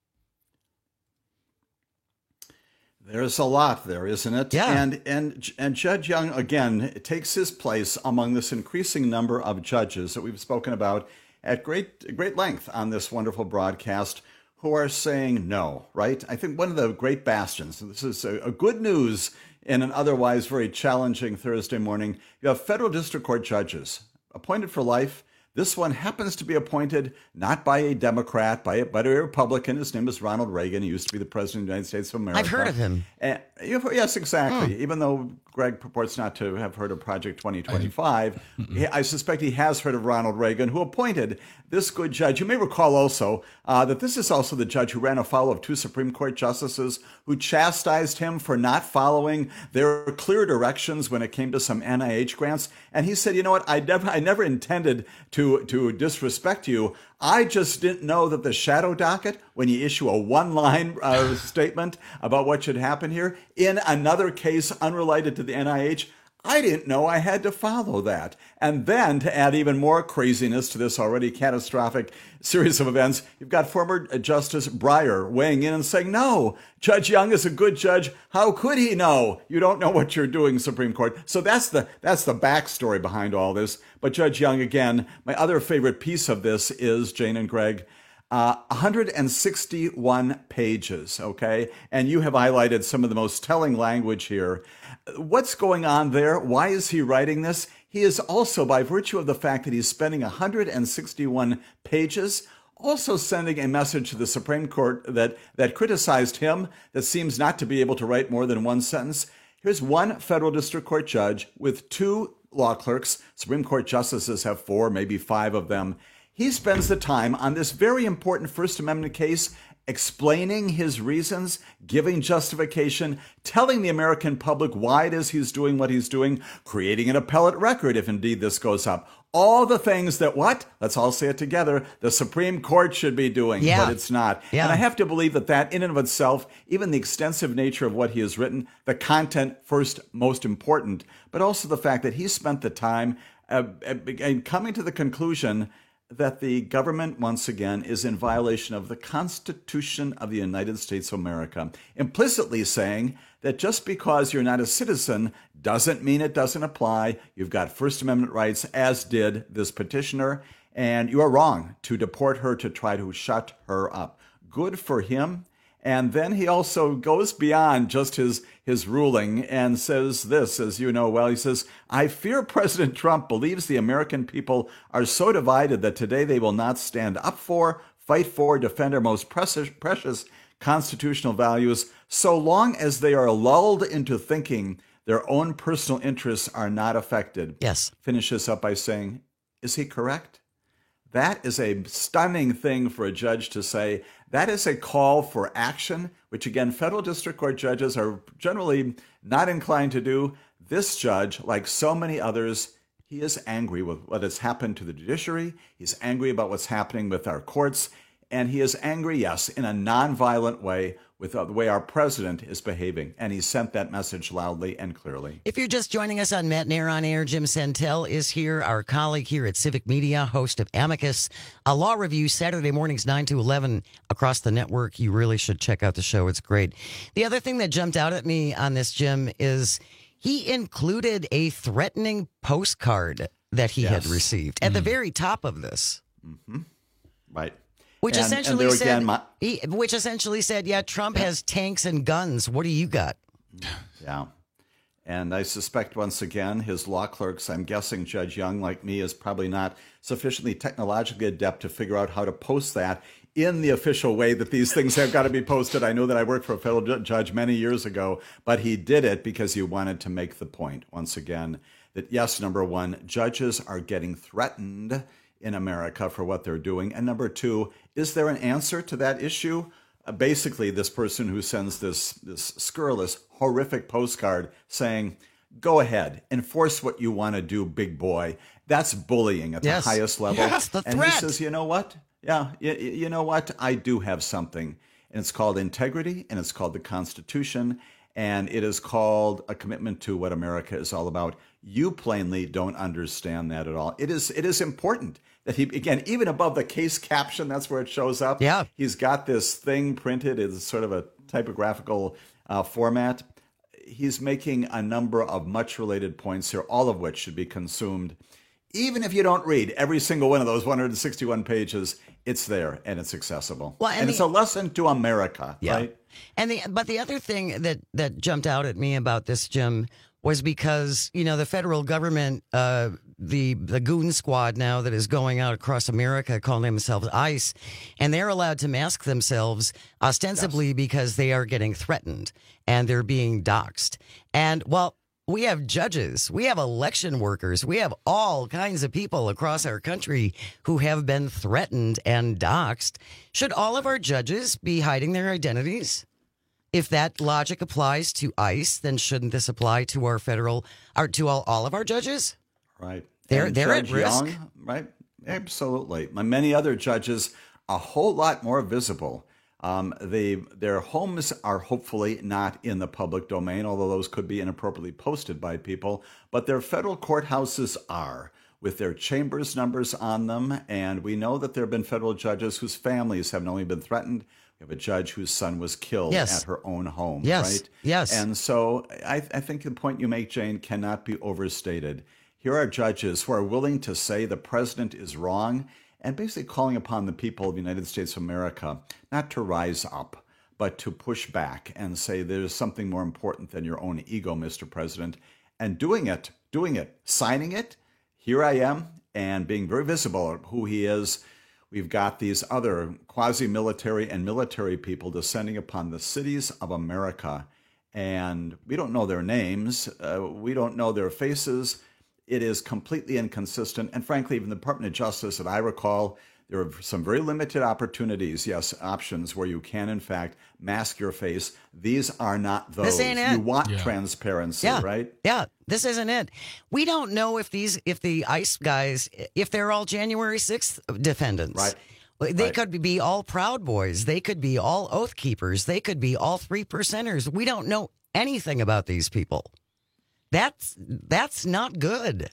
There's a lot there, isn't it? Yeah. And Judge Young, again, takes his place among this increasing number of judges that we've spoken about at great length on this wonderful broadcast who are saying no, right? I think one of the great bastions, this is a good news in an otherwise very challenging Thursday morning, you have federal district court judges appointed for life. This one happens to be appointed not by a Democrat, but a Republican. His name is Ronald Reagan. He used to be the president of the United States of America. I've heard of him. Yes, exactly. Even though Greg purports not to have heard of Project 2025, I suspect he has heard of Ronald Reagan, who appointed this good judge. You may recall also that this is also the judge who ran afoul of two Supreme Court justices who chastised him for not following their clear directions when it came to some NIH grants. And he said, you know what, I never intended to disrespect you. I just didn't know that the shadow docket, when you issue a one-line statement about what should happen here, in another case unrelated to the NIH, I didn't know I had to follow that. And then to add even more craziness to this already catastrophic series of events, you've got former Justice Breyer weighing in and saying, no, Judge Young is a good judge. How could he know? You don't know what you're doing, Supreme Court. So that's the backstory behind all this. But Judge Young, again, my other favorite piece of this is, Jane and Greg, 161 pages, okay? And you have highlighted some of the most telling language here. What's going on there? Why is he writing this? He is also, by virtue of the fact that he's spending 161 pages, also sending a message to the Supreme Court that criticized him, that seems not to be able to write more than one sentence. Here's one federal district court judge with two law clerks. Supreme Court justices have 4, maybe 5 of them. He spends the time on this very important First Amendment case explaining his reasons, giving justification, telling the American public why it is he's doing what he's doing, creating an appellate record if indeed this goes up. All the things that let's all say it together, the Supreme Court should be doing, but it's not. Yeah. And I have to believe that in and of itself, even the extensive nature of what he has written, the content first, most important, but also the fact that he spent the time coming to the conclusion that the government, once again, is in violation of the Constitution of the United States of America, implicitly saying that just because you're not a citizen doesn't mean it doesn't apply. You've got First Amendment rights, as did this petitioner, and you are wrong to deport her, to try to shut her up. Good for him. And then he also goes beyond just his ruling and says this, as you know well, he says, I fear President Trump believes the American people are so divided that today they will not stand up for, fight for, defend our most precious constitutional values, so long as they are lulled into thinking their own personal interests are not affected. Yes. Finishes up by saying, is he correct? That is a stunning thing for a judge to say. That is a call for action, which again, federal district court judges are generally not inclined to do. This judge, like so many others, he is angry with what has happened to the judiciary. He's angry about what's happening with our courts. And he is angry, yes, in a nonviolent way with the way our president is behaving. And he sent that message loudly and clearly. If you're just joining us on Matt Nair on Air, Jim Santel is here, our colleague here at Civic Media, host of Amicus, a law review Saturday mornings 9 to 11 across the network. You really should check out the show. It's great. The other thing that jumped out at me on this, Jim, is he included a threatening postcard that he had received at the very top of this. Mm-hmm. Right. Which essentially said, yeah, Trump has tanks and guns. What do you got? Yeah. And I suspect, once again, his law clerks, I'm guessing Judge Young, like me, is probably not sufficiently technologically adept to figure out how to post that in the official way that these things have got to be posted. I know that I worked for a federal judge many years ago, but he did it because he wanted to make the point, once again, that yes, number one, judges are getting threatened in America for what they're doing. And number two, is there an answer to that issue? Basically, this person who sends this scurrilous, horrific postcard saying, go ahead, enforce what you want to do, big boy. That's bullying at the highest level. Yes, the threat. And he says, you know what? Yeah, you know what? I do have something. And it's called integrity, and it's called the Constitution. and it is called A Commitment to What America is All About. You plainly don't understand that at all. It is important that he, again, even above the case caption, that's where it shows up. Yeah. He's got this thing printed. It's sort of a typographical format. He's making a number of much related points here, all of which should be consumed. Even if you don't read every single one of those 161 pages, it's there and it's accessible. Well, and it's a lesson to America, right? And but the other thing that jumped out at me about this, Jim, was because, the federal government, the goon squad now that is going out across America calling themselves ICE, and they're allowed to mask themselves ostensibly because they are getting threatened and they're being doxxed. And, well, we have judges, we have election workers, we have all kinds of people across our country who have been threatened and doxxed. Should all of our judges be hiding their identities? If that logic applies to ICE, then shouldn't this apply to our to all of our judges? Right. They're at risk. Young, right? Absolutely. Many other judges, a whole lot more visible. Their homes are hopefully not in the public domain, although those could be inappropriately posted by people. But their federal courthouses are, with their chambers numbers on them. And we know that there have been federal judges whose families have not only been threatened. We have a judge whose son was killed at her own home, right? Yes. And so I think the point you make, Jane, cannot be overstated. Here are judges who are willing to say the president is wrong and basically calling upon the people of the United States of America not to rise up, but to push back and say there's something more important than your own ego, Mr. President, and doing it, signing it. Here I am, and being very visible of who he is. We've got these other quasi-military and military people descending upon the cities of America, and we don't know their names. We don't know their faces. It is completely inconsistent. And frankly, even the Department of Justice, that I recall, there are some very limited opportunities, options where you can, in fact, mask your face. These are not those. This ain't it. You want transparency, right? Yeah, this isn't it. We don't know if the ICE guys, if they're all January 6th defendants. Right. They could be all Proud Boys. They could be all Oath Keepers. They could be all 3%ers. We don't know anything about these people. That's not good.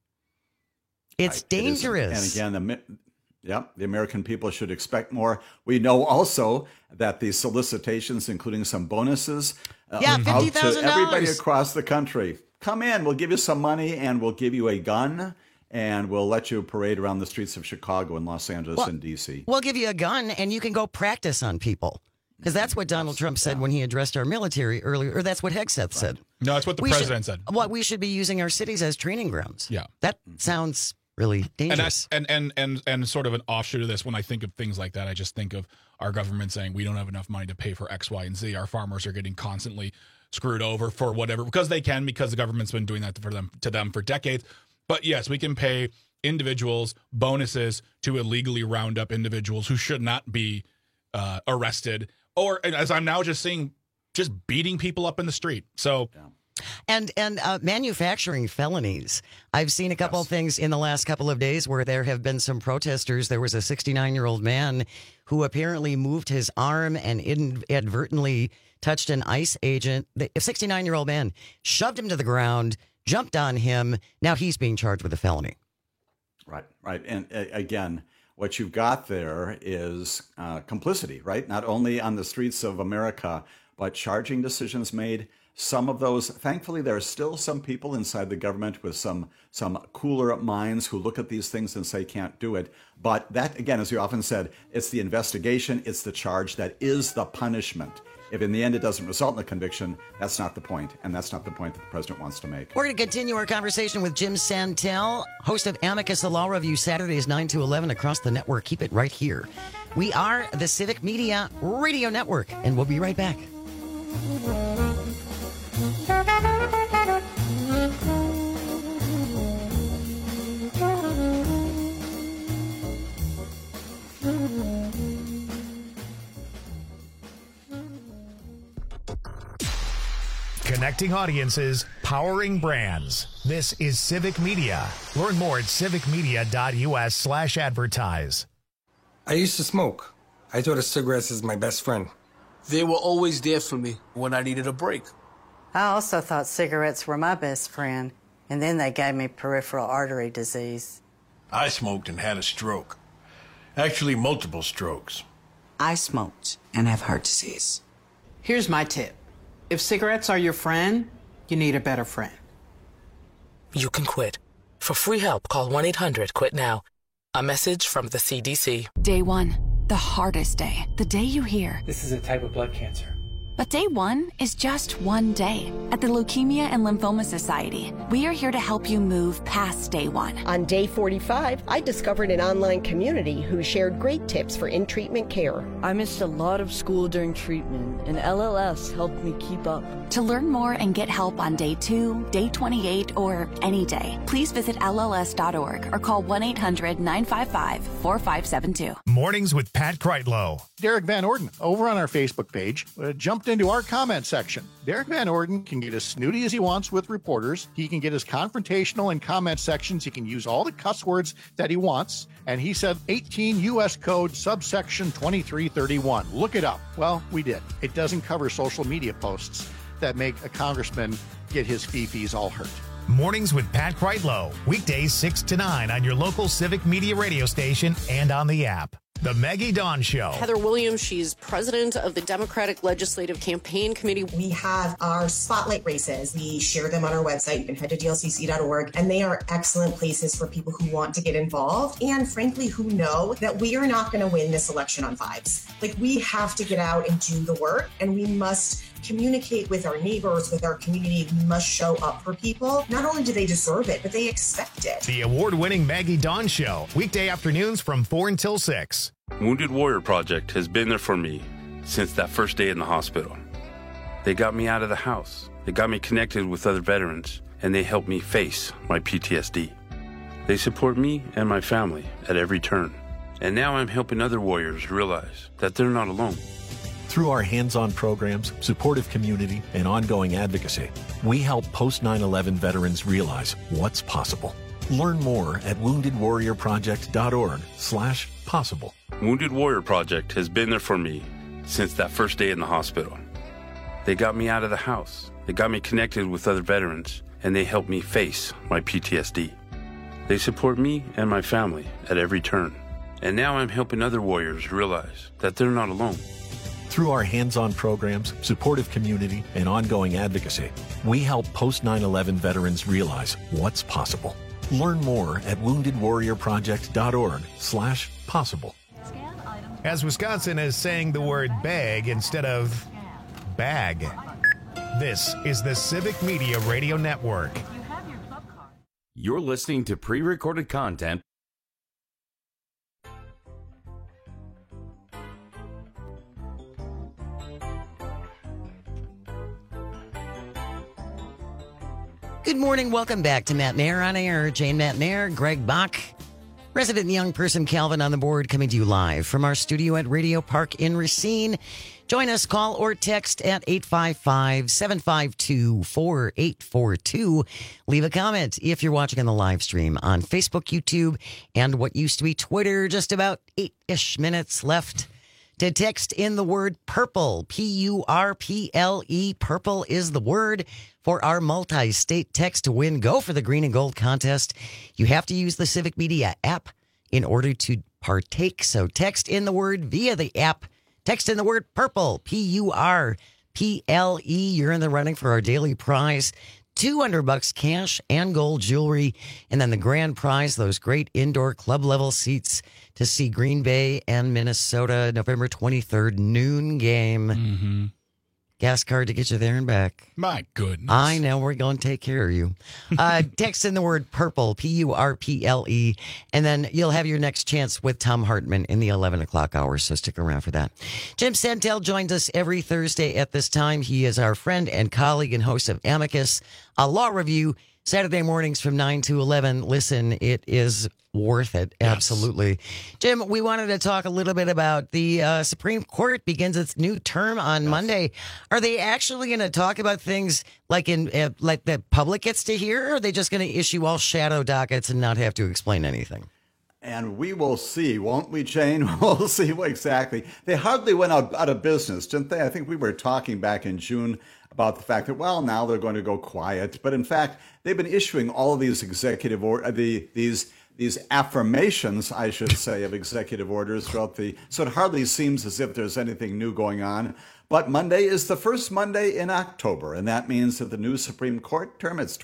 It's dangerous. And again, the American people should expect more. We know also that the solicitations, including some bonuses, out to everybody across the country. Come in, we'll give you some money, and we'll give you a gun, and we'll let you parade around the streets of Chicago and Los Angeles and D.C. We'll give you a gun, and you can go practice on people. Because that's what Donald Trump said when he addressed our military earlier, or that's what Hegseth said. No, it's what the president said. We should be using our cities as training grounds. Yeah. That sounds really dangerous. And sort of an offshoot of this, when I think of things like that, I just think of our government saying we don't have enough money to pay for X, Y, and Z. Our farmers are getting constantly screwed over for whatever, because they can, because the government's been doing that to them for decades. But yes, we can pay individuals bonuses to illegally round up individuals who should not be arrested, or, as I'm now just seeing, just beating people up in the street. So. And manufacturing felonies. I've seen a couple of things in the last couple of days where there have been some protesters. There was a 69-year-old man who apparently moved his arm and inadvertently touched an ICE agent. A 69-year-old man shoved him to the ground, jumped on him. Now he's being charged with a felony. Right. And again, what you've got there is complicity, right? Not only on the streets of America, but charging decisions made. Some of those, thankfully, there are still some people inside the government with some cooler minds who look at these things and say can't do it. But that, again, as you often said, it's the investigation, it's the charge that is the punishment. If in the end it doesn't result in a conviction, that's not the point. And that's not the point that the president wants to make. We're going to continue our conversation with Jim Santel, host of Amicus, the Law Review, Saturdays 9 to 11 across the network. Keep it right here. We are the Civic Media Radio Network, and we'll be right back. Connecting audiences, powering brands. This is Civic Media. Learn more at civicmedia.us/advertise. I used to smoke. I thought of cigarettes as my best friend. They were always there for me when I needed a break. I also thought cigarettes were my best friend, and then they gave me peripheral artery disease. I smoked and had a stroke. Actually, multiple strokes. I smoked and have heart disease. Here's my tip. If cigarettes are your friend, you need a better friend. You can quit. For free help, call 1-800-QUIT-NOW. A message from the CDC. Day one, the hardest day. The day you hear, this is a type of blood cancer. But day one is just one day. At the Leukemia and Lymphoma Society, we are here to help you move past day one. On day 45, I discovered an online community who shared great tips for in-treatment care. I missed a lot of school during treatment, and LLS helped me keep up. To learn more and get help on day 2, day 28, or any day, please visit LLS.org or call 1-800-955-4572. Mornings with Pat Kreitlow. Derek Van Orden, over on our Facebook page, jumped into our comment section. Derek Van Orden can get as snooty as he wants with reporters. He can get as confrontational in comment sections. He can use all the cuss words that he wants. And he said 18 U.S. Code subsection 2331. Look it up. Well, we did. It doesn't cover social media posts that make a congressman get his fee-fees all hurt. Mornings with Pat Kreitlow. Weekdays 6 to 9 on your local Civic Media radio station and on the app. The Maggie Dawn Show. Heather Williams, she's president of the Democratic Legislative Campaign Committee. We have our spotlight races. We share them on our website. You can head to dlcc.org, and they are excellent places for people who want to get involved and, frankly, who know that we are not going to win this election on vibes. Like, we have to get out and do the work, and we must communicate with our neighbors, with our community. We must show up for people. Not only do they deserve it, but they expect it. The award-winning Maggie Dawn Show. Weekday afternoons from 4 until 6. Wounded Warrior Project has been there for me since that first day in the hospital. They got me out of the house. They got me connected with other veterans, and they helped me face my PTSD. They support me and my family at every turn. And now I'm helping other warriors realize that they're not alone. Through our hands-on programs, supportive community, and ongoing advocacy, we help post-9/11 veterans realize what's possible. Learn more at woundedwarriorproject.org/possible. Wounded Warrior Project has been there for me since that first day in the hospital. They got me out of the house. They got me connected with other veterans, and they helped me face my PTSD. They support me and my family at every turn. And now I'm helping other warriors realize that they're not alone. Through our hands-on programs, supportive community, and ongoing advocacy, we help post-9/11 veterans realize what's possible. Learn more at woundedwarriorproject.org/possible. As Wisconsin is saying the word bag instead of bag. This is the Civic Media Radio Network. You're listening to pre-recorded content. Good morning. Welcome back to Matt Mayer on Air. Jane Matt Mayer, Greg Bach, resident young person Calvin on the board, coming to you live from our studio at Radio Park in Racine. Join us, call or text at 855-752-4842. Leave a comment if you're watching on the live stream on Facebook, YouTube, and what used to be Twitter. Just about 8-ish minutes left to text in the word purple, P-U-R-P-L-E. Purple is the word for our multi-state text to win. Go for the green and gold contest. You have to use the Civic Media app in order to partake. So text in the word via the app. Text in the word purple, P-U-R-P-L-E. You're in the running for our daily prize. $200 cash and gold jewelry. And then the grand prize, those great indoor club level seats to see Green Bay and Minnesota, November 23rd, noon game. Mm-hmm. Gas card to get you there and back. My goodness. I know, we're going to take care of you. Text in the word purple, P-U-R-P-L-E, and then you'll have your next chance with Tom Hartman in the 11 o'clock hour, so stick around for that. Jim Santel joins us every Thursday at this time. He is our friend and colleague and host of Amicus, a law review, Saturday mornings from 9 to 11. Listen, it is worth it. Yes. Absolutely. Jim, we wanted to talk a little bit about the Supreme Court begins its new term on Monday. Are they actually going to talk about things like like the public gets to hear, or are they just going to issue all shadow dockets and not have to explain anything? And we will see, won't we, Jane? We'll see what exactly. They hardly went out of business, didn't they? I think we were talking back in June about the fact that, well, now they're going to go quiet. But in fact, they've been issuing all of these executive these affirmations, I should say, of executive orders throughout so it hardly seems as if there's anything new going on. But Monday is the first Monday in October, and that means that the new Supreme Court term, it's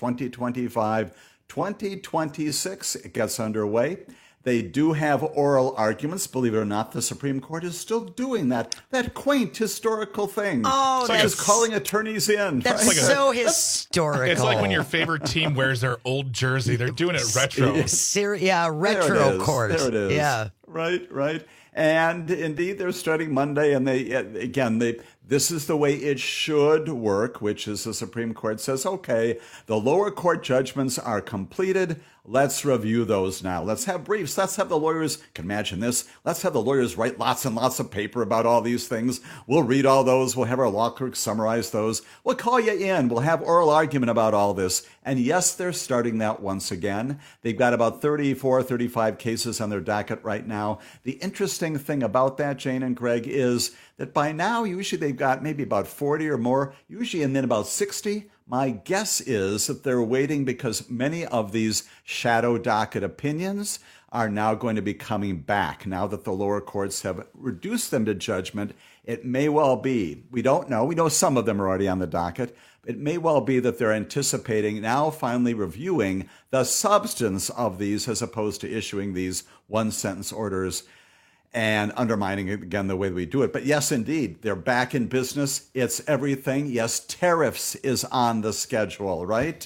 2025-2026, it gets underway. They do have oral arguments. Believe it or not, the Supreme Court is still doing that quaint historical thing. Oh, such as calling attorneys in. That's right? so historical. It's like when your favorite team wears their old jersey. They're doing it retro. Retro court. There it is. Yeah. Right. And indeed, they're starting Monday, and this is the way it should work, which is the Supreme Court says, okay, the lower court judgments are completed. Let's review those now. Let's have briefs. Let's have the lawyers, can imagine this, let's have the lawyers write lots and lots of paper about all these things. We'll read all those. We'll have our law clerks summarize those. We'll call you in. We'll have oral argument about all this. And yes, they're starting that once again. They've got about 34, 35 cases on their docket right now. The interesting thing about that, Jane and Greg, is that by now, usually they've got maybe about 40 or more, usually, and then about 60. My guess is that they're waiting because many of these shadow docket opinions are now going to be coming back. Now that the lower courts have reduced them to judgment, it may well be, we don't know, we know some of them are already on the docket, it may well be that they're anticipating now finally reviewing the substance of these as opposed to issuing these one-sentence orders and undermining, again, the way we do it. But yes, indeed, they're back in business. It's everything. Yes, tariffs is on the schedule, right?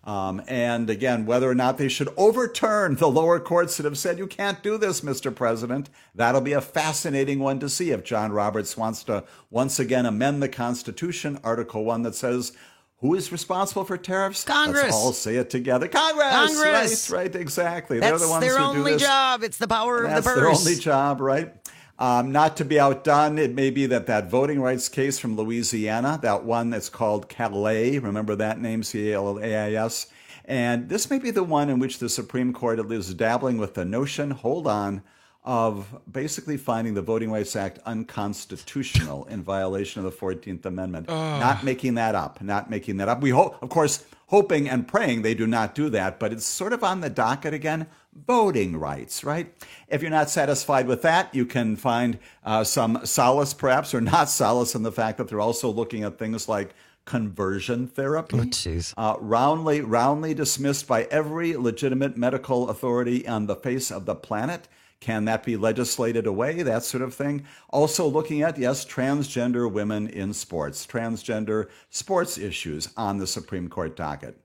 And again, whether or not they should overturn the lower courts that have said, you can't do this, Mr. President, that'll be a fascinating one to see if John Roberts wants to once again amend the Constitution, Article 1, that says, who is responsible for tariffs? Congress. Let's all say it together. Congress. Right, exactly. That's They're the ones their who do only this. job. It's the power of the purse. That's their only job, right? Not to be outdone, it may be that voting rights case from Louisiana, that one that's called Calais, remember that name, C-A-L-A-I-S? And this may be the one in which the Supreme Court is dabbling with the notion, hold on, of basically finding the Voting Rights Act unconstitutional in violation of the 14th Amendment. Not making that up. We hope, of course, hoping and praying they do not do that, but it's sort of on the docket again. Voting rights, right? If you're not satisfied with that, you can find some solace, perhaps, or not solace in the fact that they're also looking at things like conversion therapy, roundly dismissed by every legitimate medical authority on the face of the planet. Can that be legislated away? That sort of thing. Also looking at, yes, transgender women in sports, transgender sports issues on the Supreme Court docket.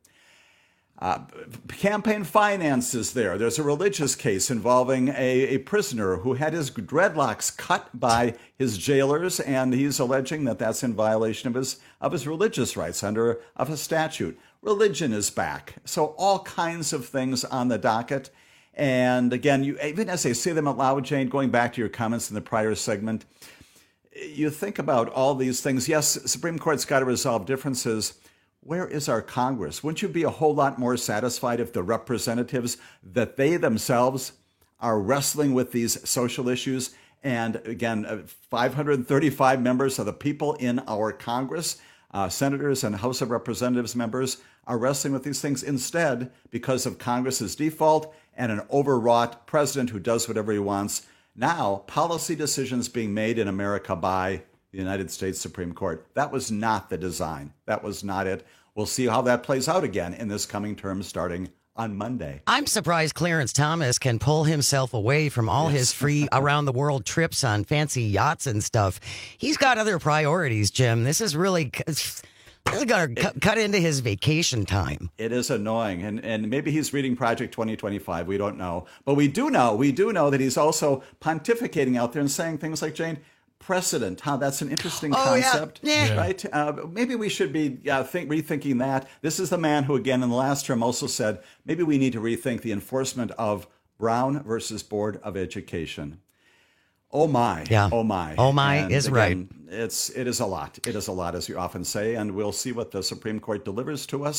Campaign finance is there. There's a religious case involving a prisoner who had his dreadlocks cut by his jailers, and he's alleging that that's in violation of his religious rights under a statute. Religion is back. So all kinds of things on the docket. And again, even as I say them out loud, Jane, going back to your comments in the prior segment, you think about all these things. Yes, Supreme Court's got to resolve differences. Where is our Congress? Wouldn't you be a whole lot more satisfied if the representatives, that they themselves are wrestling with these social issues? And again, 535 members of the people in our Congress, senators and House of Representatives members, are wrestling with these things instead because of Congress's default and an overwrought president who does whatever he wants. Now, policy decisions being made in America by the United States Supreme Court. That was not the design. That was not it. We'll see how that plays out again in this coming term starting on Monday. I'm surprised Clarence Thomas can pull himself away from all his free around the world trips on fancy yachts and stuff. He's got other priorities, Jim. This is really going to cut into his vacation time. It is annoying. And maybe he's reading Project 2025. We don't know. But we do know that he's also pontificating out there and saying things like, Jane, precedent. That's an interesting concept, right? Maybe we should be rethinking that. This is the man who, again, in the last term also said, maybe we need to rethink the enforcement of Brown versus Board of Education. Oh my. Yeah. Oh my. Oh my and is again, right. It is a lot. It is a lot, as you often say, and we'll see what the Supreme Court delivers to us.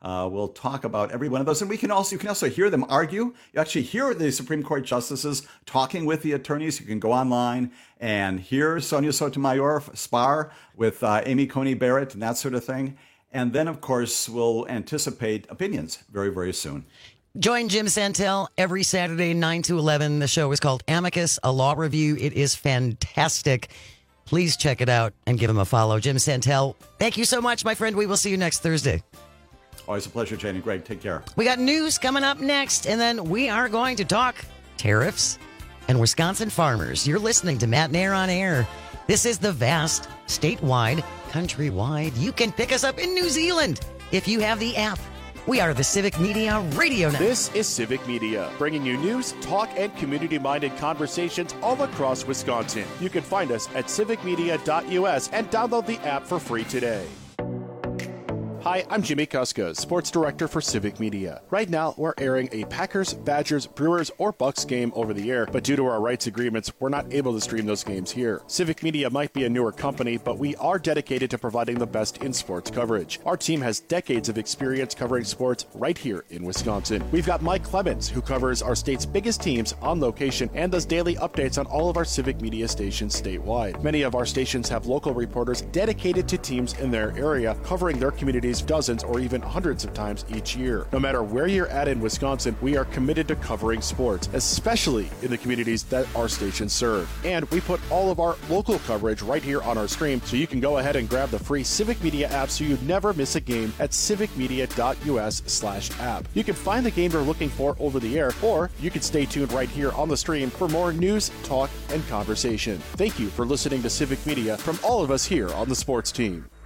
We'll talk about every one of those, and you can also hear them argue. You actually hear the Supreme Court justices talking with the attorneys. You can go online and hear Sonia Sotomayor spar with Amy Coney Barrett and that sort of thing. And then, of course, we'll anticipate opinions very, very soon. Join Jim Santel every Saturday, 9 to 11. The show is called Amicus, a law review. It is fantastic. Please check it out and give him a follow. Jim Santel, thank you so much, my friend. We will see you next Thursday. Always a pleasure, Jane and Greg. Take care. We got news coming up next, and then we are going to talk tariffs and Wisconsin farmers. You're listening to Matt Nair on Air. This is the vast, statewide, countrywide. You can pick us up in New Zealand if you have the app. We are the Civic Media Radio Network. This is Civic Media, bringing you news, talk, and community-minded conversations all across Wisconsin. You can find us at civicmedia.us and download the app for free today. Hi, I'm Jimmy Kuska, Sports Director for Civic Media. Right now, we're airing a Packers, Badgers, Brewers, or Bucks game over the air, but due to our rights agreements, we're not able to stream those games here. Civic Media might be a newer company, but we are dedicated to providing the best in sports coverage. Our team has decades of experience covering sports right here in Wisconsin. We've got Mike Clemens, who covers our state's biggest teams on location and does daily updates on all of our Civic Media stations statewide. Many of our stations have local reporters dedicated to teams in their area, covering their communities dozens or even hundreds of times each year. No matter where you're at in Wisconsin, we are committed to covering sports, especially in the communities that our stations serve. And we put all of our local coverage right here on our stream, so you can go ahead and grab the free Civic Media app so you never miss a game at civicmedia.us/app. You can find the game you're looking for over the air, or you can stay tuned right here on the stream for more news, talk, and conversation. Thank you for listening to Civic Media from all of us here on the sports team.